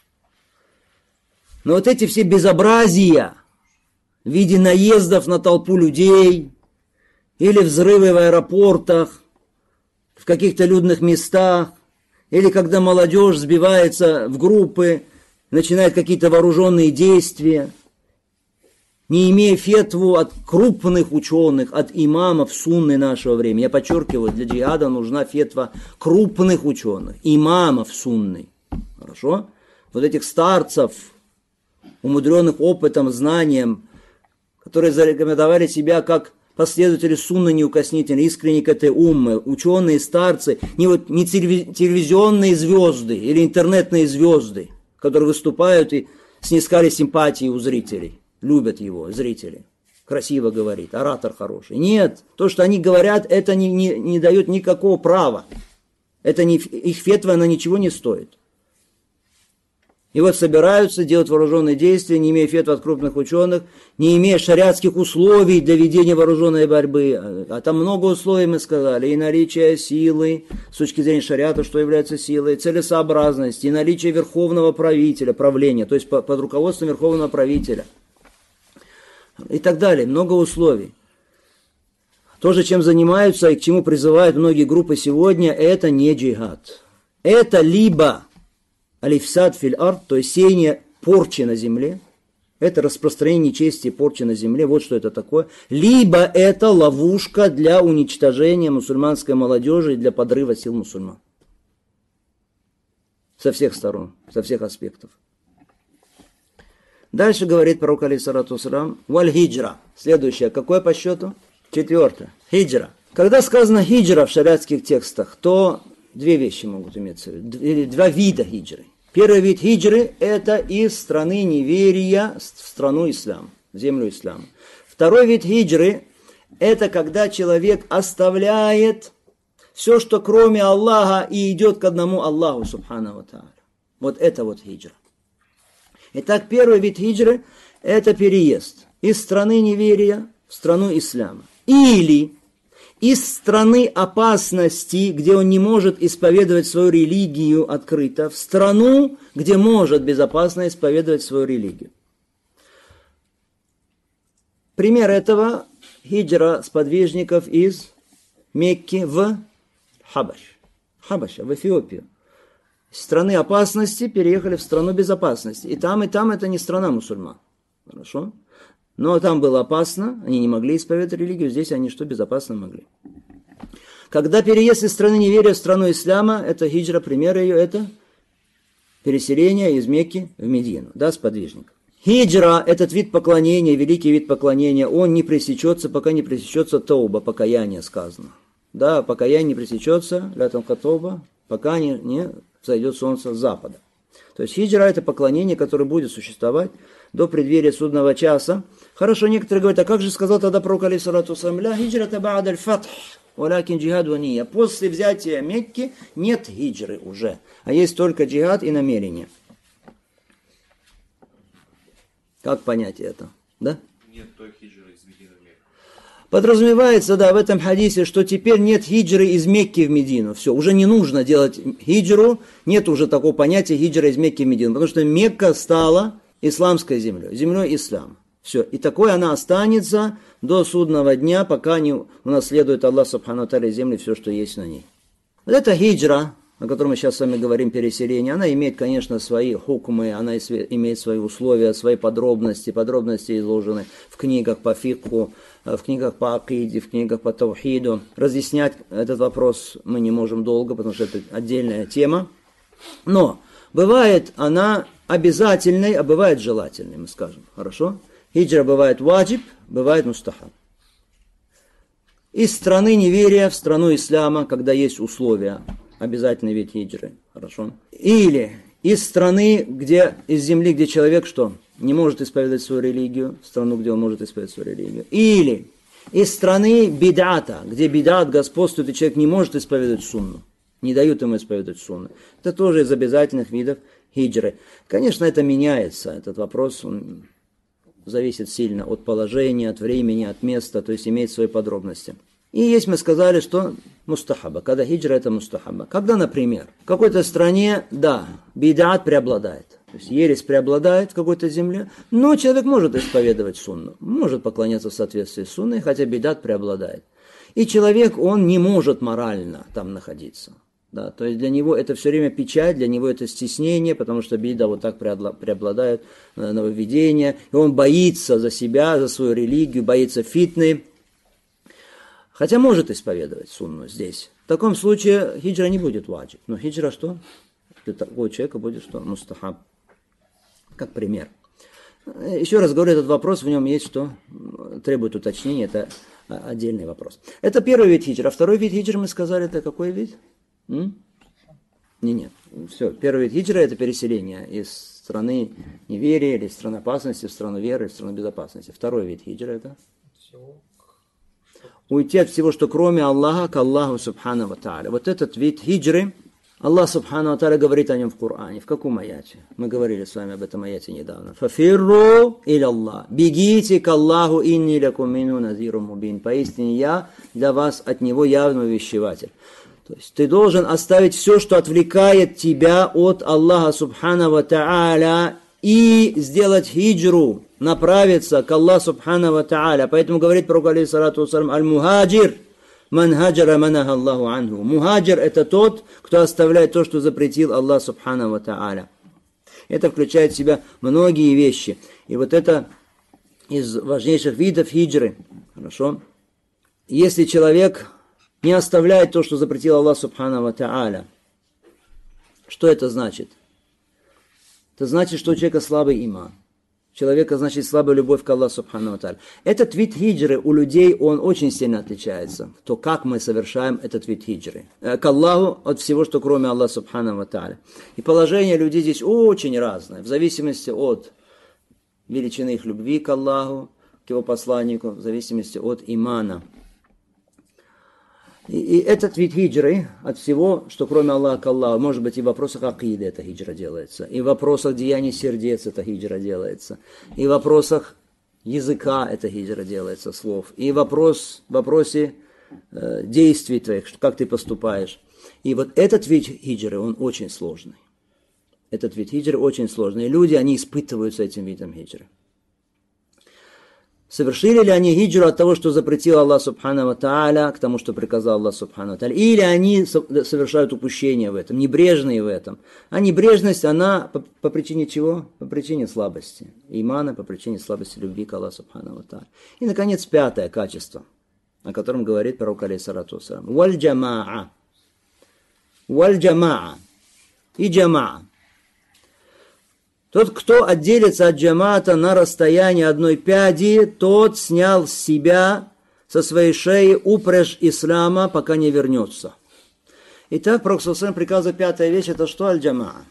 Но вот эти все безобразия в виде наездов на толпу людей или взрывы в аэропортах, в каких-то людных местах, или когда молодежь сбивается в группы, начинает какие-то вооруженные действия, не имея фетву от крупных ученых, от имамов сунны нашего времени. Я подчеркиваю, для джихада нужна фетва крупных ученых, имамов сунны. Хорошо? Вот этих старцев, умудренных опытом, знанием, которые зарекомендовали себя как последователи сунны неукоснительные, искренне к этой умме, ученые, старцы, не, вот, не телевизионные звезды или интернетные звезды, которые выступают и снискали симпатии у зрителей, любят его зрители, красиво говорит, оратор хороший. Нет, то, что они говорят, это не, не, не дает никакого права. Это не, их фетва, она ничего не стоит. И вот собираются делать вооруженные действия, не имея фетвы от крупных ученых, не имея шариатских условий для ведения вооруженной борьбы. А там много условий, мы сказали, и наличие силы, с точки зрения шариата, что является силой, целесообразность, и наличие верховного правителя, правления, то есть под руководством верховного правителя. И так далее, много условий. То же, чем занимаются и к чему призывают многие группы сегодня, это не джихад. Это либо алифсад филь ард, то есть сеяние порчи на земле, это распространение нечести и порчи на земле, вот что это такое. Либо это ловушка для уничтожения мусульманской молодежи и для подрыва сил мусульман. Со всех сторон, со всех аспектов. Дальше говорит пророк алейхиссалату вассалям, валь хиджра. Следующее, какое по счету? Четвертое. Хиджра. Когда сказано хиджра в шариатских текстах, то две вещи могут иметься, два вида хиджры. Первый вид хиджры – это из страны неверия в страну ислама, в землю ислама. Второй вид хиджры – это когда человек оставляет все, что кроме Аллаха, и идет к одному Аллаху, субхану ва тааля. Вот это вот хиджра. Итак, первый вид хиджры – это переезд из страны неверия в страну ислама. Или из страны опасности, где он не может исповедовать свою религию открыто, в страну, где может безопасно исповедовать свою религию. Пример этого – хиджра сподвижников из Мекки в Хабаш. Хабаша, в Эфиопию. Из страны опасности переехали в страну безопасности. И там, и там это не страна мусульман. Хорошо? Но там было опасно, они не могли исповедовать религию, здесь они что, безопасно могли. Когда переезд из страны неверия в страну ислама, это хиджра, пример ее, это переселение из Мекки в Медину, да, сподвижник. Хиджра, этот вид поклонения, великий вид поклонения, он не пресечется, пока не пресечется тауба, покаяние сказано. Да, покаяние не пресечется, лятам катоба, пока не, не зайдет солнце с запада. То есть хиджра – это поклонение, которое будет существовать до преддверия судного часа. Хорошо, некоторые говорят, а как же сказал тогда пророк алейхиссалату вассалям, ля хиджрата ба'да аль-фатх, валякин джихад ва ния. После взятия Мекки нет хиджры уже, а есть только джихад и намерение. Как понять это? Да? Нет той хиджры из Медины в Мекку. Подразумевается, да, в этом хадисе, что теперь нет хиджры из Мекки в Медину. Все, уже не нужно делать хиджру, нет уже такого понятия хиджры из Мекки в Медину, потому что Мекка стала исламской землей, землей ислама. Все, и такой она останется до судного дня, пока не унаследует Аллах субхану ва тааля земли все, что есть на ней. Вот это хиджра, о котором мы сейчас с вами говорим, переселение, она имеет, конечно, свои хукмы, она имеет свои условия, свои подробности, подробности изложены в книгах по фикху, в книгах по акиде, в книгах по таухиду. Разъяснять этот вопрос мы не можем долго, потому что это отдельная тема. Но бывает она обязательной, а бывает желательной, мы скажем. Хорошо? Хиджра бывает ваджиб, бывает мустахаб. Из страны неверия в страну ислама, когда есть условия, обязательный вид хиджры. Хорошо? Или из страны, где, из земли, где человек что? Не может исповедовать свою религию, в страну, где он может исповедовать свою религию. Или из страны бидата, где бидат господствует, и человек не может исповедовать сунну. Не дают ему исповедовать сунну. Это тоже из обязательных видов хиджры. Конечно, это меняется, этот вопрос, он зависит сильно от положения, от времени, от места, то есть имеет свои подробности. И есть, мы сказали, что мустахаба, когда хиджра это мустахаба. Когда, например, в какой-то стране, да, бидат преобладает, то есть ересь преобладает в какой-то земле, но человек может исповедовать сунну, может поклоняться в соответствии с сунной, хотя бидат преобладает. И человек, он не может морально там находиться. Да, то есть для него это все время печаль, для него это стеснение, потому что бида вот так преобладает, нововведение, и он боится за себя, за свою религию, боится фитны, хотя может исповедовать сунну здесь. В таком случае хиджра не будет ваджиб, но хиджра что? Для такого человека будет что? Мустахаб, как пример. Еще раз говорю, этот вопрос, в нем есть что? Требует уточнения, это отдельный вопрос. Это первый вид хиджра. Второй вид хиджра, мы сказали, это какой вид? М? Не, нет. Все. Первый вид хиджра это переселение из страны неверия или из страны опасности в страну веры, в страну безопасности. Второй вид хиджра это уйти от всего, что кроме Аллаха, к Аллаху субхану ва тааля. Вот этот вид хиджры, Аллах субхану ва тааля говорит о нем в Коране. В каком аяте? Мы говорили с вами об этом аяте недавно. Фафирру иля Аллах. Бегите к Аллаху, инни лакум минху назирун мубин. Поистине я для вас от него явный увещеватель. То есть ты должен оставить все, что отвлекает тебя от Аллаха субхану ва тааля, и сделать хиджру, направиться к Аллаху субхану ва тааля. Поэтому говорит пророк алейхиссалату вассалям: аль-мухаджир ман хаджара манаха Аллаху анху. Мухаджир это тот, кто оставляет то, что запретил Аллах субхану ва тааля. Это включает в себя многие вещи. И вот это из важнейших видов хиджры. Хорошо? Если человек не оставляет то, что запретил Аллах субхану ва тааля, что это значит? Это значит, что у человека слабый иман. У человека, значит, слабая любовь к Аллаху субхану ва тааля. Этот вид хиджры у людей, он очень сильно отличается. То, как мы совершаем этот вид хиджры. К Аллаху от всего, что кроме Аллаха субхану ва тааля. И положение людей здесь очень разное. В зависимости от величины их любви к Аллаху, к его посланнику, в зависимости от имана. И, и этот вид хиджры от всего, что кроме Аллаха к Аллаху, может быть, и в вопросах акиды эта хиджра делается, и в вопросах деяний сердец эта хиджра делается, и в вопросах языка эта хиджра делается, слов, и вопрос, в вопросе э, действий твоих, как ты поступаешь. И вот этот вид хиджры, он очень сложный. Этот вид хиджры очень сложный. И люди, они испытываются этим видом хиджры. Совершили ли они хиджру от того, что запретил Аллах субхану ва тааля, к тому, что приказал Аллах субхану ва тааля, или они совершают упущение в этом, небрежные в этом. А небрежность, она по, по причине чего? По причине слабости имана, по причине слабости любви к Аллаху субхану ва тааля. И, наконец, пятое качество, о котором говорит пророк алейхиссалату вассалям. Валь джамаа. Валь джамаа. И джамаа. Тот, кто отделится от джамаата на расстоянии одной пяди, тот снял с себя, со своей шеи, упряжь ислама, пока не вернется. Итак, пророк саллаллаху алейхи ва саллям приказывает, пятая вещь, это что? Аль-джамаа.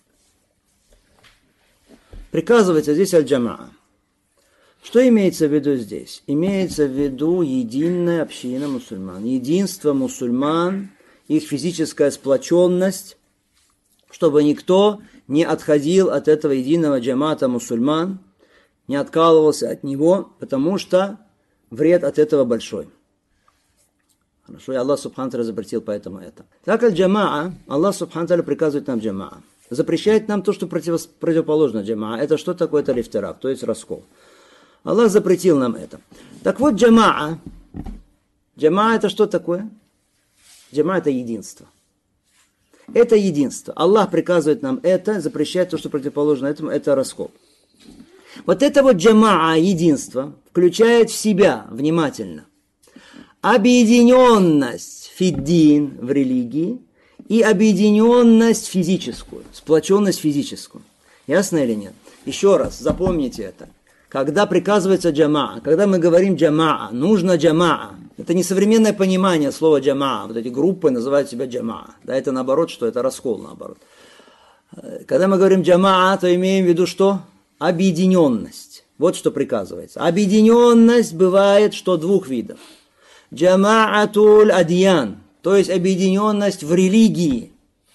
Приказывается здесь аль-джамаа. Что имеется в виду здесь? Имеется в виду единая община мусульман, единство мусульман, их физическая сплоченность, чтобы никто не отходил от этого единого джамата мусульман, не откалывался от него, потому что вред от этого большой. Хорошо, и Аллах субхану тааля запретил поэтому это. Так аль-джамаа, Аллах субхану тааля приказывает нам джамаа. Запрещает нам то, что против, противоположно джамаа. Это что такое? Это лифтирак, то есть раскол. Аллах запретил нам это. Так вот, джамаа. Джамаа это что такое? Джамаа это единство. Это единство. Аллах приказывает нам это, запрещает то, что противоположно этому, это раскол. Вот это вот джамаа, единство, включает в себя, внимательно, объединенность фиддин в религии и объединенность физическую, сплоченность физическую. Ясно или нет? Еще раз, запомните это. Когда приказывается джамаа, когда мы говорим джамаа, нужно джамаа. Это не современное понимание слова джамаа. Вот эти группы называют себя джамаа. Да, это наоборот, что это раскол наоборот. Когда мы говорим джамаа, то имеем в виду что? Объединенность. Вот что приказывается. Объединенность бывает что двух видов. Джамаатуль адьян, то есть объединенность в религии.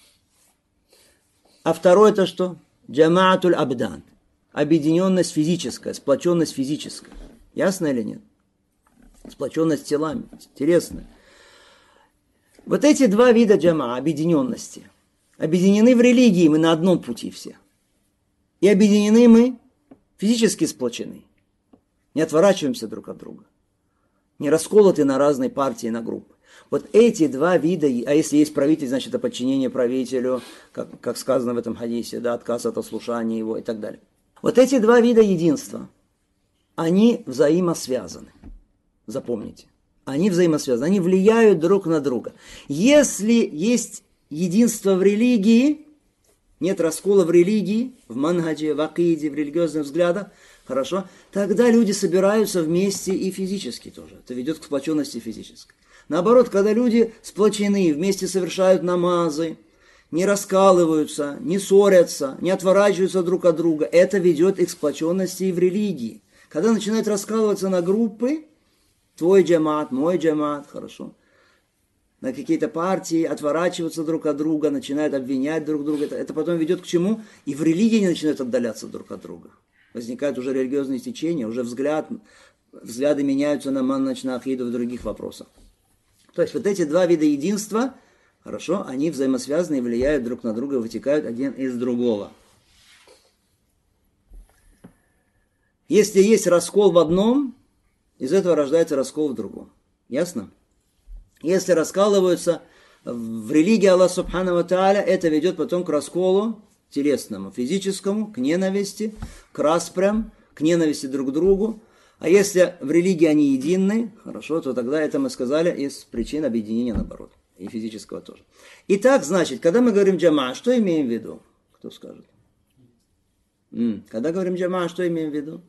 А второе это что? Джамаатуль абдан. Объединенность физическая, сплоченность физическая. Ясно или нет? Сплоченность телами. Интересно. Вот эти два вида джама, объединенности, объединены в религии, мы на одном пути все. И объединены мы, физически сплочены. Не отворачиваемся друг от друга. Не расколоты на разные партии, на группы. Вот эти два вида, а если есть правитель, значит это подчинение правителю, как, как сказано в этом хадисе, да, отказ от ослушания его и так далее. Вот эти два вида единства, они взаимосвязаны. Запомните. Они взаимосвязаны, они влияют друг на друга. Если есть единство в религии, нет раскола в религии, в манхаджи, в акиде, в религиозных взглядах, хорошо, тогда люди собираются вместе и физически тоже. Это ведет к сплоченности физической. Наоборот, когда люди сплочены, вместе совершают намазы, не раскалываются, не ссорятся, не отворачиваются друг от друга. Это ведет к сплоченности и в религии. Когда начинают раскалываться на группы, твой джамаат, мой джамаат, хорошо, на какие-то партии, отворачиваться друг от друга, начинают обвинять друг друга, это, это потом ведет к чему? И в религии они начинают отдаляться друг от друга. Возникают уже религиозные течения, уже взгляд, взгляды меняются на манхадж, на акиду, в других вопросах. То есть вот эти два вида единства, хорошо, они взаимосвязаны и влияют друг на друга, вытекают один из другого. Если есть раскол в одном, из этого рождается раскол в другом. Ясно? Если раскалываются в религии Аллаха Субхану ва Тааля, это ведет потом к расколу телесному, физическому, к ненависти, к распрям, к ненависти друг к другу. А если в религии они едины, хорошо, то тогда это мы сказали из причин объединения наоборот. И физического тоже. Итак, значит, когда мы говорим джама, что имеем в виду? Кто скажет? М-м. Когда говорим джама, что имеем в виду?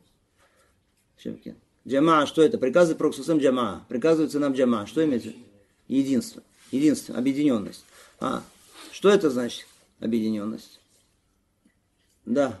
Джама, что это? Приказывает Пророк саллаллаху алейхи ва саллям джама. Приказывается нам джама. Что имеется? Единство. Единство, объединенность. А, что это значит? Объединенность. Да.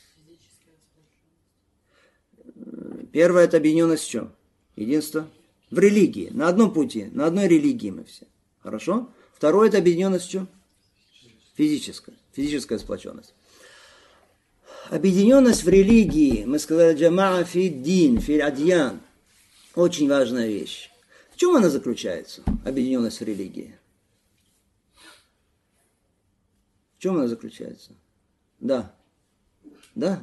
Первое это объединенность в чем? Единство в религии. На одном пути, на одной религии мы все. Хорошо? Второе это объединенность в чем? Физическая. Физическая сплоченность. Объединенность в религии, мы сказали, джамаа фи дин, фи адьян. Очень важная вещь. В чем она заключается, объединенность в религии? В чем она заключается? Да. Да.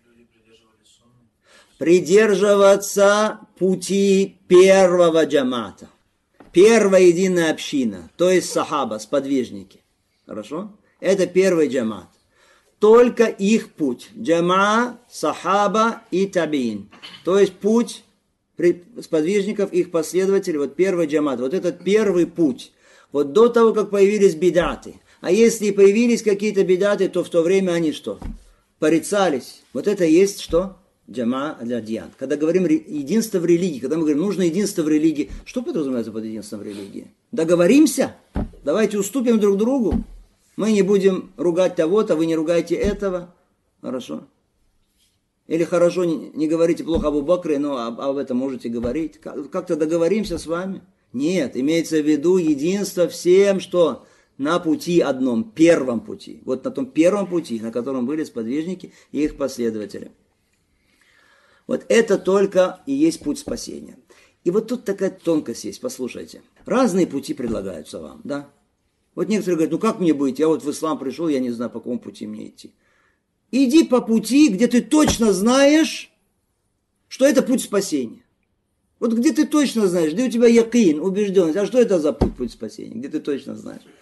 Придерживаться пути первого джамата. Первая единая община, то есть сахаба, сподвижники. Хорошо? Это первый джамат. Только их путь. Джама, сахаба и табиин. То есть путь сподвижников, их последователей. Вот первый джамат. Вот этот первый путь. Вот до того, как появились бидаты. А если и появились какие-то бидаты, то в то время они что? Порицались. Вот это есть что? Джама аль-адьян. Когда говорим единство в религии, когда мы говорим, нужно единство в религии, что подразумевается под единством в религии? Договоримся? Давайте уступим друг другу. Мы не будем ругать того-то, вы не ругаете этого. Хорошо. Или хорошо, не, не говорите плохо об Абу Бакре, но об, об этом можете говорить. Как, как-то договоримся с вами? Нет, имеется в виду единство всем, что на пути одном, первом пути. Вот на том первом пути, на котором были сподвижники и их последователи. Вот это только и есть путь спасения. И вот тут такая тонкость есть, послушайте. Разные пути предлагаются вам, да? Вот некоторые говорят, ну как мне быть? Я вот в ислам пришел, я не знаю, по какому пути мне идти. Иди по пути, где ты точно знаешь, что это путь спасения. Вот где ты точно знаешь, где у тебя якин, убежденность. А что это за путь, путь спасения? Где ты точно знаешь?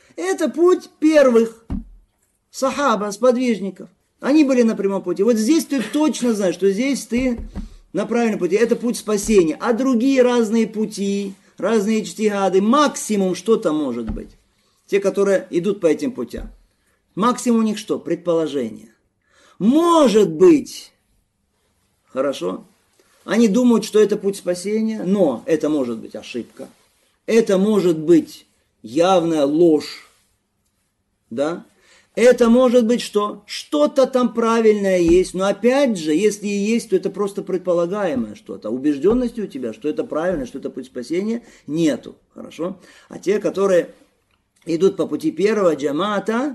Это путь первых сахаба, сподвижников. Они были на прямом пути. Вот здесь ты точно знаешь, что здесь ты на правильном пути. Это путь спасения. А другие разные пути, разные иджтигады, максимум что-то может быть. Те, которые идут по этим путям. Максимум у них что? Предположение. Может быть, хорошо, они думают, что это путь спасения, но это может быть ошибка. Это может быть явная ложь. Да? Это может быть что? Что-то там правильное есть, но опять же, если и есть, то это просто предполагаемое что-то. Убежденности у тебя, что это правильно, что это путь спасения, нету. Хорошо? А те, которые идут по пути первого джамаата,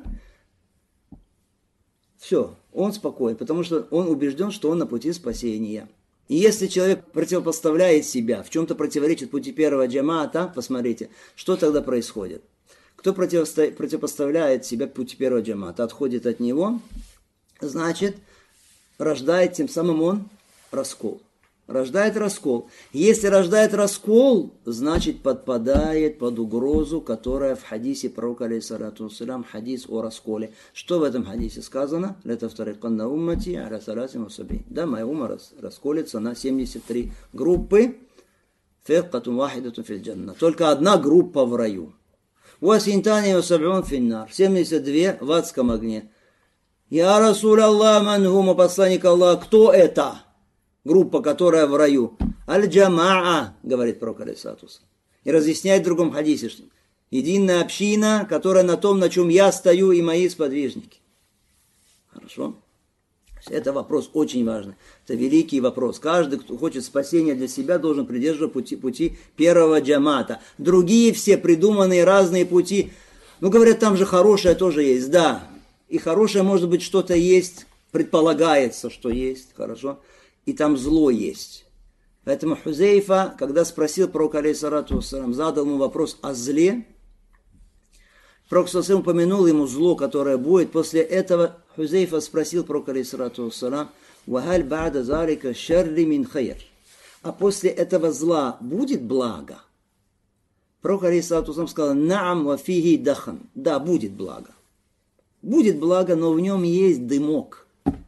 все, он спокоен, потому что он убежден, что он на пути спасения. И если человек противопоставляет себя, в чем-то противоречит пути первого джамаата, посмотрите, что тогда происходит. Кто противопоставляет себя пути первого джамаата, отходит от него, значит, рождает тем самым он раскол. Рождает раскол. Если рождает раскол, значит подпадает под угрозу, которая в хадисе пророка, алейхиссалату вассалям, хадис о расколе. Что в этом хадисе сказано? «Лятафтариканна уммати аля саласин васабин». Да, моя умма расколется на семьдесят три группы. «Фиркатун вахидатун фил джанна». Только одна группа в раю. «Васинтани васаб'ун финнар». семьдесят два в адском огне. «Я Расул Аллах мангума», посланник Аллаха, кто это? Группа, которая в раю. Аль-Джамаа, говорит пророк алейхиссалату вассалям. И разъясняет в другом хадисе, что единая община, которая на том, на чем я стою, и мои сподвижники. Хорошо? Это вопрос очень важный. Это великий вопрос. Каждый, кто хочет спасения для себя, должен придерживаться пути, пути первого джамаата. Другие все придуманные разные пути. Ну, говорят, там же хорошее тоже есть. Да, и хорошее, может быть, что-то есть. Предполагается, что есть. Хорошо? И там зло есть. Поэтому Хузейфа, когда спросил пророка, алейхиссалату вассалям, задал ему вопрос о зле, пророк саллаллаху упомянул ему зло, которое будет. После этого Хузейфа спросил пророка, алейхиссалату вассалям, «Вахаль ба'да залика шарри мин хайр». А после этого зла будет благо? Пророк, алейхиссалату вассалям, сказал, «Наам ва фихи дахан». Да, будет благо. Будет благо, но в нем есть дымок.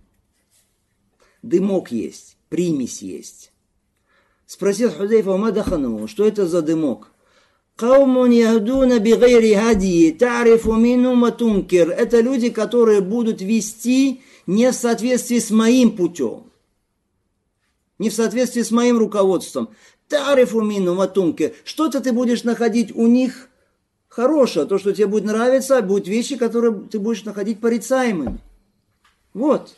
Дымок есть, примесь есть. Спросил Хузейфа, ума дахану, что это за дымок? Каумун яхдуна бигайри хадии, тарифу минума тункер. Это люди, которые будут вести не в соответствии с моим путем, не в соответствии с моим руководством. Тарифу минума тункер. Что-то ты будешь находить у них хорошее, то, что тебе будет нравиться, будут вещи, которые ты будешь находить порицаемыми. Вот.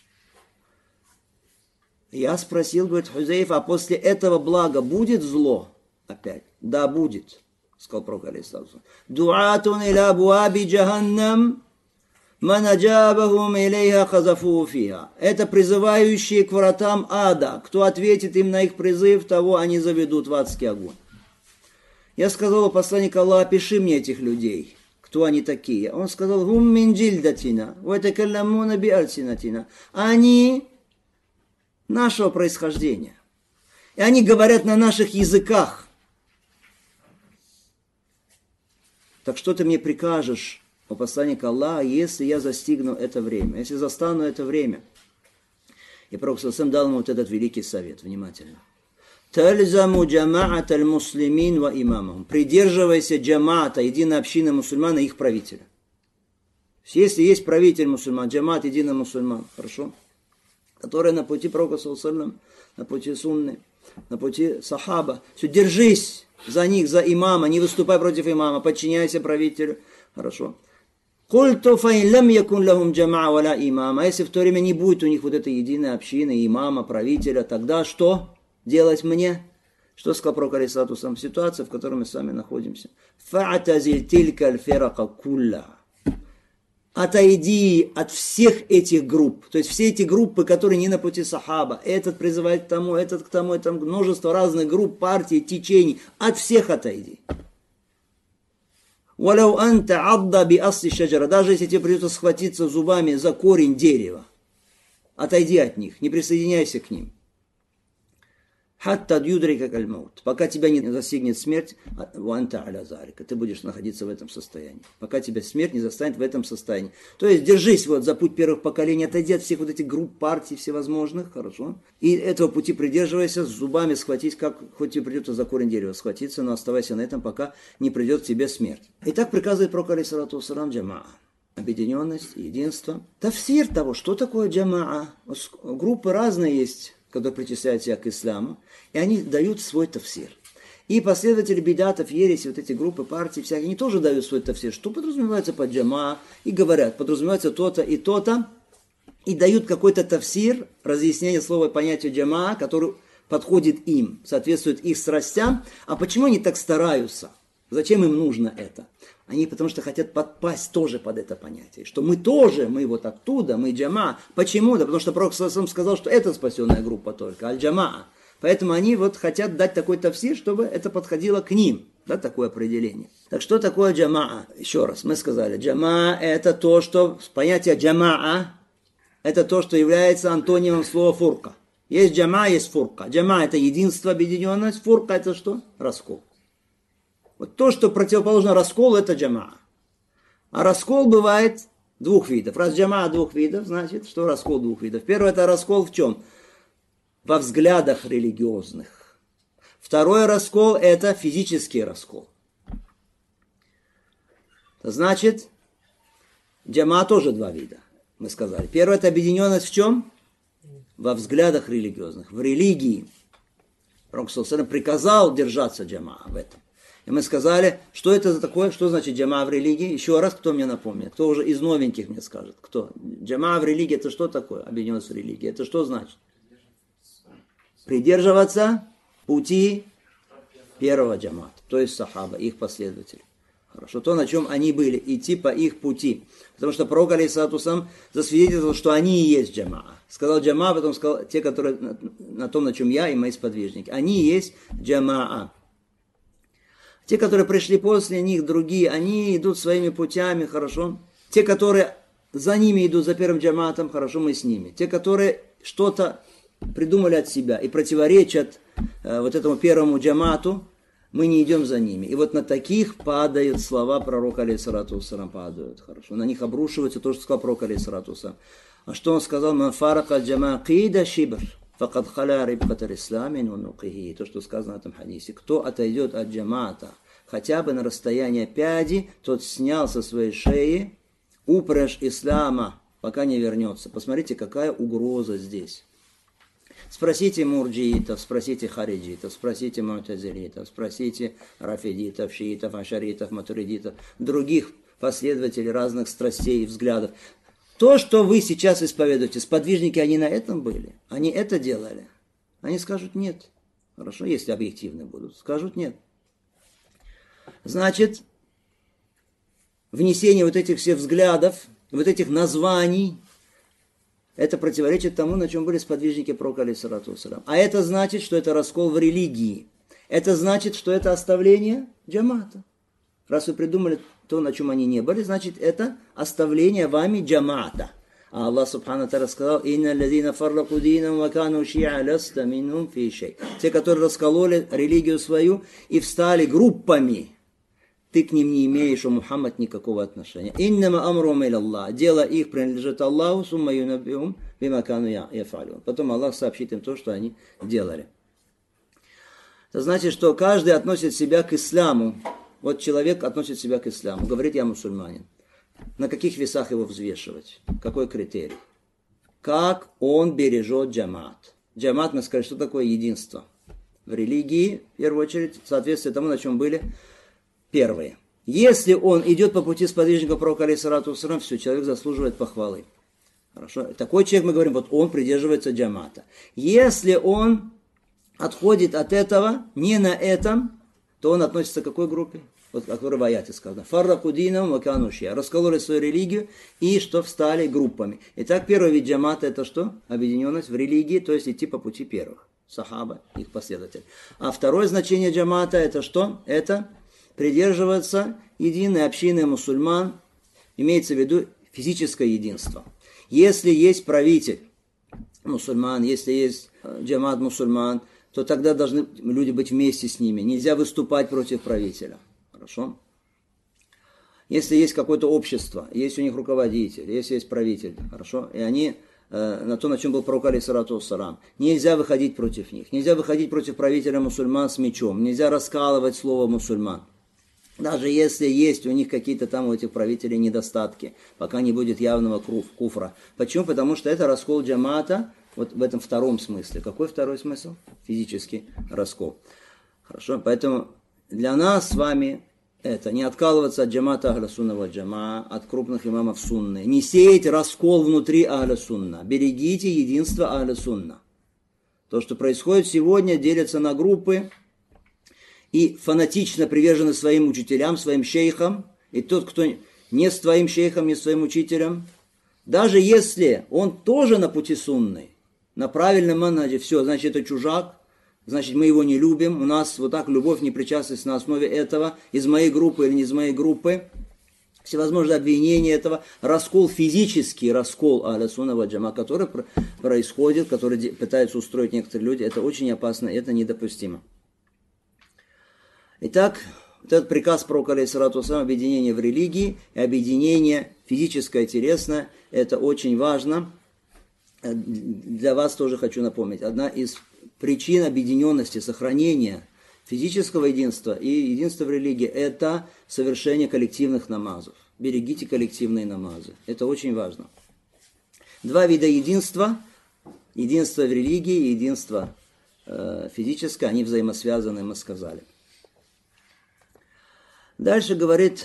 Я спросил, говорит Хузейф, а после этого блага будет зло? Опять. Да, будет, сказал пророк, алейхиссалату. Дуатун иля абуаби джаханнам, ман аджабахум илейха хазафу фиха. Это призывающие к вратам ада. Кто ответит им на их призыв, того они заведут в адский огонь. Я сказал, посланник Аллаха, опиши мне этих людей. Кто они такие? Он сказал, гум мин джильдатина, ва ятакалламуна би альсинатина. Они нашего происхождения. И они говорят на наших языках. Так что ты мне прикажешь, о посланник Аллаха, если я застигну это время, если застану это время? И пророк саллаллаху дал ему вот этот великий совет, внимательно. Тальзаму джамаат аль-муслимин ва имамахум. Придерживайся джамаата, единой общины мусульман и их правителя. Если есть правитель мусульман, джамаат единый мусульман, хорошо? Которые на пути пророка, саллаллаху, на пути сунны, на пути сахаба. Все, держись за них, за имама, не выступай против имама, подчиняйся правителю. Хорошо. Культу файн лам якун лахум джамаа валя имама. Если в то время не будет у них вот этой единой общины, имама, правителя, тогда что делать мне? Что сказал пророк, алейхиссалату вассалям? Ситуация, в которой мы сами находимся. Фа'тазиль тилька аль-фирака кулла. Отойди от всех этих групп. То есть все эти группы, которые не на пути сахаба. Этот призывает к тому, этот к тому, это множество разных групп, партий, течений. От всех отойди. Валяу анта адда би асли шаджара. Даже если тебе придется схватиться зубами за корень дерева. Отойди от них, не присоединяйся к ним. Хатта юдрика каль-маут. Пока тебя не застигнет смерть, ванта аля залика. Ты будешь находиться в этом состоянии. Пока тебя смерть не застанет в этом состоянии. То есть держись вот за путь первых поколений, отойди от всех вот этих групп, партий всевозможных, хорошо? И этого пути придерживайся, с зубами схватись, как хоть тебе придется за корень дерева схватиться, но оставайся на этом, пока не придет к тебе смерть. И так приказывает пророк алейхиссалату вассалам джамаа. Объединенность, единство. Тафсир того, что такое джамаа. Группы разные есть, которые причисляют себя к исламу, и они дают свой тафсир. И последователи бидатов, ереси, вот эти группы, партии, всякие, они тоже дают свой тафсир, что подразумевается под джамаа, и говорят, подразумевается то-то и то-то, и дают какой-то тафсир, разъяснение слова и понятия джамаа, который подходит им, соответствует их страстям. А почему они так стараются? Зачем им нужно это? Они потому что хотят подпасть тоже под это понятие. Что мы тоже, мы вот оттуда, мы джама. Почему? Да потому что пророк сам сказал, что это спасенная группа только, аль-джама. Поэтому они вот хотят дать такой тафсир, чтобы это подходило к ним. Да, такое определение. Так что такое джама? Еще раз, мы сказали, джама это то, что, понятие джама это то, что является антонимом слова фурка. Есть джама, есть фурка. Джама это единство, объединенность, фурка это что? Раскол. Вот то, что противоположно расколу, это джамаа. А раскол бывает двух видов. Раз джамаа двух видов, значит, что раскол двух видов. Первый это раскол в чем? Во взглядах религиозных. Второй раскол это физический раскол. Значит, джамаа тоже два вида, мы сказали. Первый это объединенность в чем? Во взглядах религиозных. В религии. Пророк саллаллаху алейхи ва саллям приказал держаться джамаа в этом. И мы сказали, что это за такое, что значит джамаа в религии. Еще раз, кто мне напомнит, кто уже из новеньких мне скажет, кто? Джамаа в религии, это что такое? Объединенность в религии, это что значит? Придерживаться пути первого джамаата, то есть сахаба, их последователей. Хорошо, то, на чем они были, идти по их пути. Потому что пророк алейхиссалату вассалам засвидетельствовал, что они и есть джамаа. Сказал джамаа, потом сказал те, которые на, на том, на чем я и мои сподвижники. Они и есть джамаа. Те, которые пришли после них, другие, они идут своими путями, хорошо. Те, которые за ними идут, за первым джамаатом, хорошо, мы с ними. Те, которые что-то придумали от себя и противоречат э, вот этому первому джамаату, мы не идем за ними. И вот на таких падают слова пророка алейхиссалату вассалам, падают, хорошо. На них обрушивается то, что сказал пророк алейхиссалату вассалам. А что он сказал? «Ман фарака джамаа кида шибр». То, что сказано в этом хадисе. Кто отойдет от джамаата хотя бы на расстояние пяди, тот снял со своей шеи упряжь ислама, пока не вернется. Посмотрите, какая угроза здесь. Спросите мурджиитов, спросите хариджитов, спросите му'тазилитов, спросите рафидитов, шиитов, ашаритов, матуридитов, других последователей разных страстей и взглядов. То, что вы сейчас исповедуете, сподвижники, они на этом были? Они это делали? Они скажут нет. Хорошо, если объективны будут. Скажут нет. Значит, внесение вот этих всех взглядов, вот этих названий, это противоречит тому, на чем были сподвижники пророка алейхиссалату вассалям. А это значит, что это раскол в религии. Это значит, что это оставление джамаата. Раз вы придумали то, на чем они не были, значит, это оставление вами джамаата. А Аллах субхану ва тааля сказал: «Инна лазина фарраку динам ва кану ши'a ласта минхум фи шей». Те, которые раскололи религию свою и встали группами, ты к ним не имеешь, у Мухаммад, никакого отношения. «Иннама амрум иля Аллах». Дело их принадлежит Аллаху, сумма юнабби'ум бима кану яф'алюн. Потом Аллах сообщит им то, что они делали. Это значит, что каждый относит себя к исламу. Вот человек относит себя к исламу, говорит: я мусульманин. На каких весах его взвешивать? Какой критерий? Как он бережет джамаат? Джамаат, мы сказали, что такое единство? В религии, в первую очередь, в соответствии тому, на чем были первые. Если он идет по пути сподвижника пророка алейхиссалату вассалам, все, человек заслуживает похвалы. Хорошо? Такой человек, мы говорим, вот он придерживается джамаата. Если он отходит от этого, не на этом, то он относится к какой группе? Вот, о которой в аяте сказано. «Фарраку динам ва кану ши'a». Раскололи свою религию и что встали группами. Итак, первый вид джамаата это что? Объединенность в религии, то есть идти по пути первых. Сахаба, их последователи. А второе значение джамаата это что? Это придерживаться единой общины мусульман, имеется в виду физическое единство. Если есть правитель мусульман, если есть джамаат мусульман, то тогда должны люди быть вместе с ними. Нельзя выступать против правителя. Хорошо? Если есть какое-то общество, есть у них руководитель, если есть правитель, хорошо, и они э, на то, на чем был пророк алейхиссалату вассалам, нельзя выходить против них, нельзя выходить против правителя мусульман с мечом, нельзя раскалывать слово мусульман. Даже если есть у них какие-то там у этих правителей недостатки, пока не будет явного куфра. Почему? Потому что это раскол джамата, вот в этом втором смысле. Какой второй смысл? Физический раскол. Хорошо, поэтому для нас с вами это не откалываться от джамата ахля сунна валь джамаа, от крупных имамов сунны. Не сеять раскол внутри ахля сунна. Берегите единство ахля сунна. То, что происходит сегодня, делятся на группы и фанатично привержены своим учителям, своим шейхам. И тот, кто не с твоим шейхом, не с своим учителем, даже если он тоже на пути сунны, на правильном манхаджи, все, значит, это чужак, значит, мы его не любим, у нас вот так любовь, непричастность на основе этого, из моей группы или не из моей группы, всевозможные обвинения этого, раскол, физический раскол ахля сунна валь джамаа, который происходит, который пытаются устроить некоторые люди, это очень опасно, это недопустимо. Итак, вот этот приказ пророка алейхиссалату вассалам, объединение в религии и объединение физическое, телесное, это очень важно. Для вас тоже хочу напомнить, одна из причин объединенности, сохранения физического единства и единства в религии – это совершение коллективных намазов. Берегите коллективные намазы. Это очень важно. Два вида единства. Единство в религии и единство э, физическое. Они взаимосвязаны, мы сказали. Дальше говорит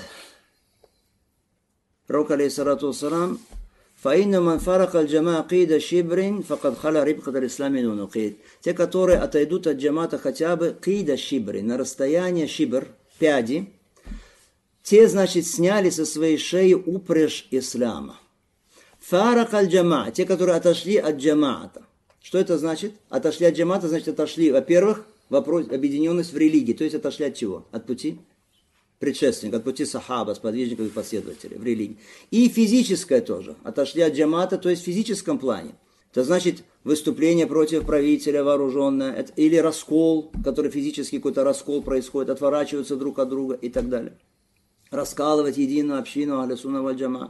пророк алейхиссалату вассалам: «Фаинна ман фарака аль-джамаа кида шибрин, факад халя рибкат аль-ислами нунукид». Те, которые отойдут от джамата хотя бы кида шибрин, на расстояние шибр, пяди, те, значит, сняли со своей шеи упряжь ислама. Фарака аль-джамаа, те, которые отошли от джамата. Что это значит? Отошли от джамата, значит, отошли, во-первых, вопрос объединенность в религии, то есть отошли от чего? От пути предшественников, от пути сахаба, сподвижников и последователей в религии. И физическое тоже. Отошли от джамата, то есть в физическом плане. Это значит выступление против правителя вооруженное, это, или раскол, который физически какой-то раскол происходит, отворачиваются друг от друга и так далее. Раскалывать единую общину ахля сунна валь джамаа.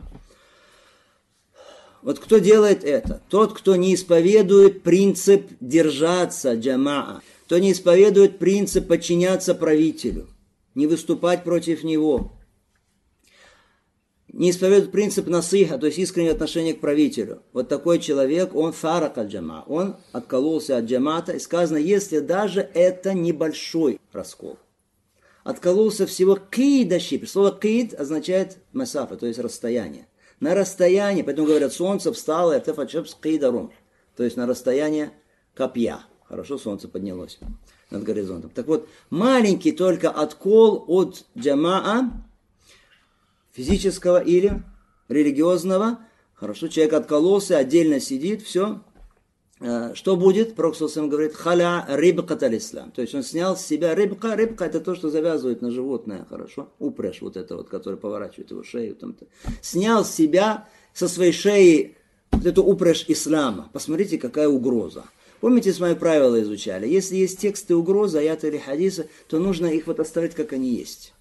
Вот кто делает это? Тот, кто не исповедует принцип держаться джамаа, кто не исповедует принцип подчиняться правителю, не выступать против него, не исповедует принцип насиха, то есть искреннее отношение к правителю. Вот такой человек, он фарак аль-джама, он откололся от джамата, и сказано, если даже это небольшой раскол. Откололся всего кида шибр. Слово кид означает масафа, то есть расстояние. На расстоянии, поэтому говорят, солнце встало, то есть на расстояние копья. Хорошо, солнце поднялось над горизонтом. Так вот, маленький только откол от джамаа, физического или религиозного. Хорошо, человек откололся, отдельно сидит, все. Что будет? Пророк саллаллаху говорит, халя рибкат аль-ислам. То есть он снял с себя рибка. Рибка это то, что завязывает на животное, хорошо. Упряжь вот это вот, который поворачивает его шею. Там-то. Снял с себя, со своей шеи вот эту упряжь ислама. Посмотрите, какая угроза. Помните, с мои правила изучали. Если есть тексты угрозы, аяты или хадисы, то нужно их вот оставить, как они есть.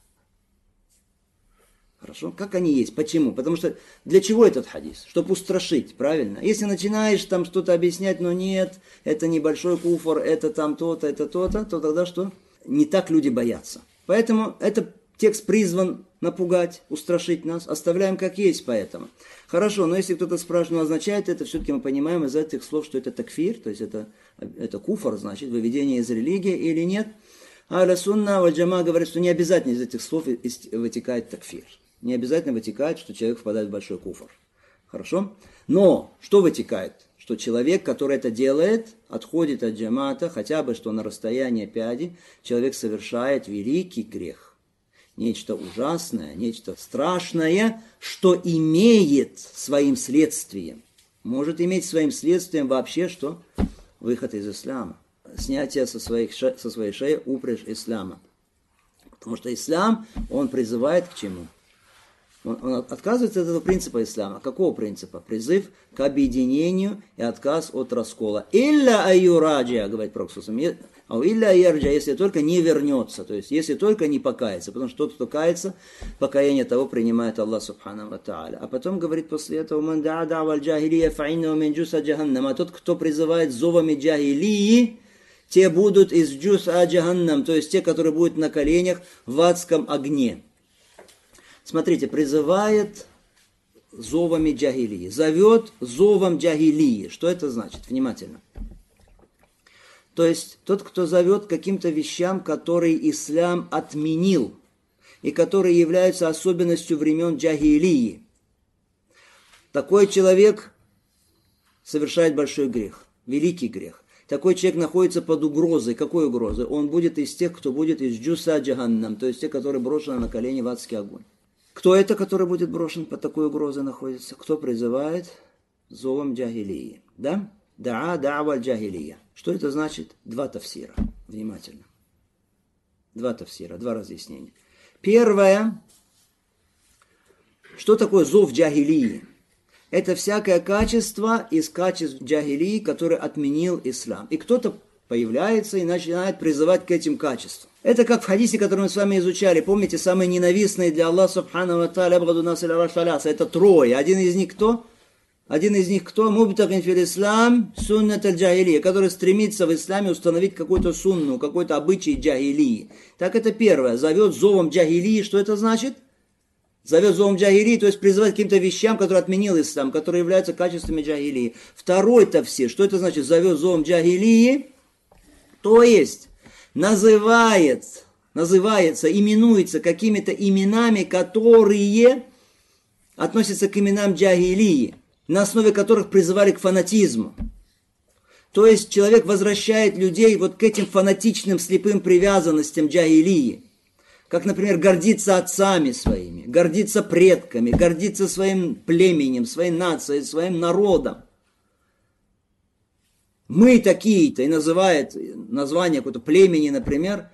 Хорошо? Как они есть. Почему? Потому что для чего этот хадис? Чтобы устрашить, правильно? Если начинаешь там что-то объяснять, но нет, это небольшой куфр, это там то-то, это то-то, то тогда что? Не так люди боятся. Поэтому этот текст призван напугать, устрашить нас. Оставляем как есть поэтому. Хорошо, но если кто-то спрашивает, ну означает это, все-таки мы понимаем из этих слов, что это такфир, то есть это, это куфр, значит, выведение из религии или нет. Ахля сунна валь джамаа говорит, что не обязательно из этих слов вытекает такфир. Не обязательно вытекает, что человек впадает в большой куфр. Хорошо? Но что вытекает? Что человек, который это делает, отходит от джамата, хотя бы что на расстоянии пяди, человек совершает великий грех. Нечто ужасное, нечто страшное, что имеет своим следствием, может иметь своим следствием вообще что? Выход из ислама. Снятие со, своих, со своей шеи упряжь ислама. Потому что ислам, он призывает к чему? Он, он отказывается от этого принципа ислама. Какого принципа? Призыв к объединению и отказ от раскола. Илля аюраджа, говорит Пророк, а илля айярджа, если только не вернется, то есть если только не покается, потому что тот, кто кается, покаяние того принимает Аллах субхану ва тааля. А потом говорит после этого, ман да'a да'ва аль-джахилия фа'иннаху мин джуса джаханнам, а тот, кто призывает зовами джахилии, те будут из джуса джаханнам, то есть те, которые будут на коленях в адском огне. Смотрите, призывает зовами джахилии, зовет зовом джахилии. Что это значит? Внимательно. То есть тот, кто зовет каким-то вещам, которые ислам отменил, и которые являются особенностью времен джахилии. Такой человек совершает большой грех, великий грех. Такой человек находится под угрозой. Какой угрозой? Он будет из тех, кто будет из джуса джаханнам, то есть те, которые брошены на колени в адский огонь. Кто это, который будет брошен под такой угрозой находится? Кто призывает зовом джахилии? Да? Да'a да'ва аль-джахилия. Что это значит? Два тафсира. Внимательно. Два тафсира, два разъяснения. Первое. Что такое зов джахилии? Это всякое качество из качеств джахилии, которое отменил ислам. И кто-то появляется и начинает призывать к этим качествам. Это как в хадисе, который мы с вами изучали. Помните, самые ненавистные для Аллаха субхану ва тааля абгаду нас иля рашаляса. Это трое. Один из них кто? Один из них кто? Мубтагин фил ислам суннат аль-джахилия, который стремится в исламе установить какую-то сунну, какой-то обычай джахилии. Так это первое. Зовет зовом джахилии. Что это значит? Зовет зовом джахилии, то есть призывает к каким-то вещам, которые отменил ислам, которые являются качествами джахилии. Второй тафсир. Что это значит? Зовет зовом джахилии. То есть называет, называется, именуется какими-то именами, которые относятся к именам джахилии, на основе которых призывали к фанатизму. То есть человек возвращает людей вот к этим фанатичным слепым привязанностям джахилии. Как, например, гордиться отцами своими, гордиться предками, гордиться своим племенем, своей нацией, своим народом. Мы такие-то, и называет название какого-то племени, например,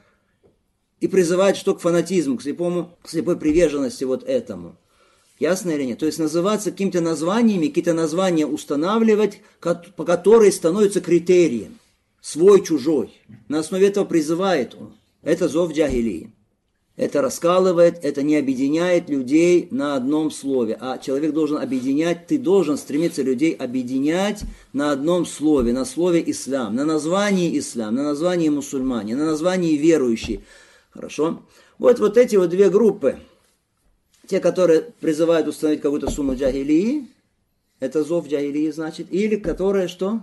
и призывает что к фанатизму, к слепому, к слепой приверженности вот этому. Ясно или нет? То есть называться какими-то названиями, какие-то названия устанавливать, по которым становятся критерием. Свой, чужой. На основе этого призывает он. Это зов джахилии. Это раскалывает, это не объединяет людей на одном слове. А человек должен объединять, ты должен стремиться людей объединять на одном слове, на слове ислам, на названии ислам, на названии мусульмане, на названии верующие. Хорошо? Вот, вот эти вот две группы. Те, которые призывают установить какую-то сунну джахилии, это зов джахилии значит, или которые что?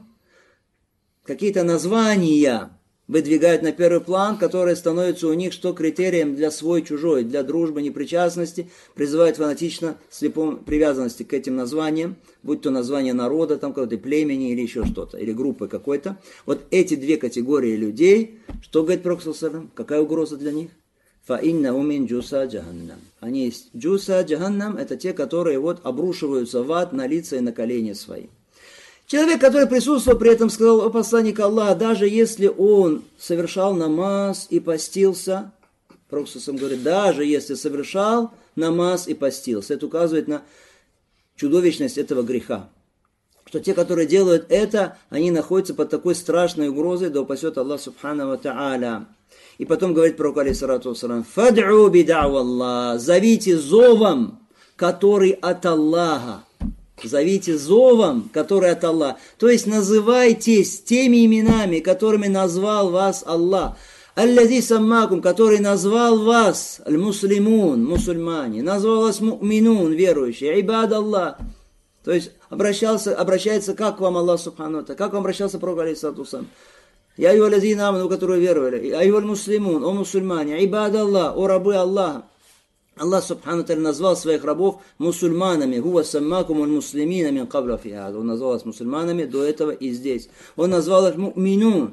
Какие-то названия выдвигают на первый план, которые становятся у них что критерием для свой-чужой, для дружбы, непричастности, призывают фанатично слепом привязанности к этим названиям, будь то название народа, там какого-то племени или еще что-то, или группы какой-то. Вот эти две категории людей, что говорит Пророк саллаллаху алейхи ва саллям, какая угроза для них? Фа'иннаху мин джуса джаханнам. Они есть джуса джаханнам, это те, которые вот обрушиваются в ад на лица и на колени свои. Человек, который присутствовал при этом, сказал о посланнике Аллаха, даже если он совершал намаз и постился, Пророк говорит, даже если совершал намаз и постился, это указывает на чудовищность этого греха. Что те, которые делают это, они находятся под такой страшной угрозой, да упасет Аллах субхану ва тааля. И потом говорит Пророк алейхиссалату вассалам, «Фад'у бид'ау Аллах», зовите зовом, который от Аллаха. Зовите зовом, который от Аллаха. То есть называйтесь теми именами, которыми назвал вас Аллах. Аллази саммакум, который назвал вас, аль-муслимун, мусульмане, назвал вас му'минун, верующие, ибад Аллах. То есть обращался, обращается как к вам Аллах субхану ва тааля, как вам обращался Пророк алейхиссалату вассалам. Я его лазина аману, которые веровали, а его муслимун, о мусульмане, ибад Аллах, о рабы Аллаха. Аллах субхану ва тааля назвал своих рабов мусульманами. Хуа саммакум аль-муслимина мин кабла фи хаза. Он назвал вас мусульманами до этого и здесь. Он назвал вас му'минун.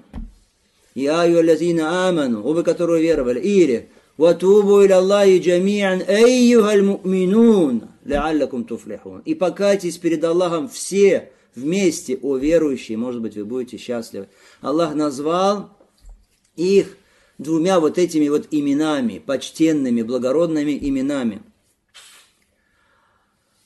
Я айюха лазина аману, о вы, которые веровали. Или ватубу иля Аллахи джами'ан айюха аль-му'минун ла'аллакум туфлихун. И покайтесь перед Аллахом все вместе, о верующие, может быть, вы будете счастливы. Аллах назвал их двумя вот этими вот именами, почтенными, благородными именами.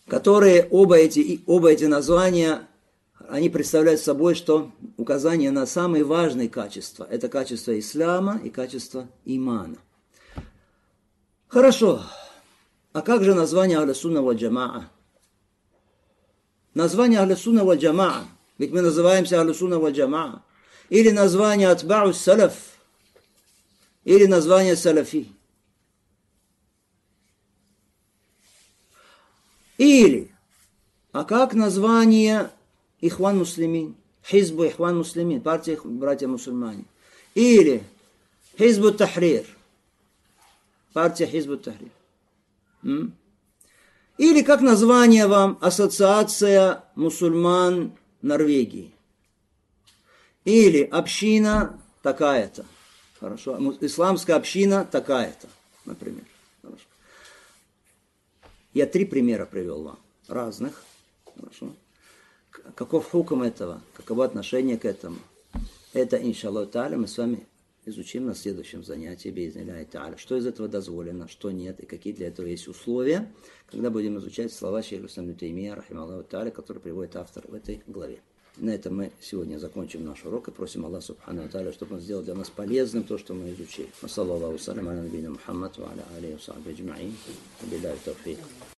которые оба эти, оба эти названия, они представляют собой, что указание на самые важные качества. Это качество ислама и качество имана. Хорошо. А как же название Ахлю-Сунна валь-Джамаа? Название Ахлю-Сунна валь-Джамаа. Ведь мы называемся Ахлю-Сунна валь-Джамаа. Или название Атба'у Салаф. Или название Салафи. Или, а как название Ихван Муслимин? Хизбу Ихван Муслимин, партия братья-мусульмане. Или Хизбу Тахрир, партия Хизбу Тахрир. М? Или как название вам Ассоциация мусульман Норвегии. Или община такая-то. Хорошо. Исламская община такая-то, например. Хорошо. Я три примера привел вам. Разных. Хорошо. Каков хукм этого? Каково отношение к этому? Это, иншаллах та'аля, мы с вами изучим на следующем занятии, би'изниллахи та'аля. Что из этого дозволено, что нет, и какие для этого есть условия, когда будем изучать слова шейха ибн Таймия, рахимахуллаху та'аля, которые приводит автор в этой главе. На этом мы сегодня закончим наш урок и просим Аллаха субхану ва тааля, чтобы он сделал для нас полезным то, что мы изучили. Саллаллаху салям аля набийна Мухаммад ва аля алейхи ва сахбихи аджмаин. Биллахи тавфик.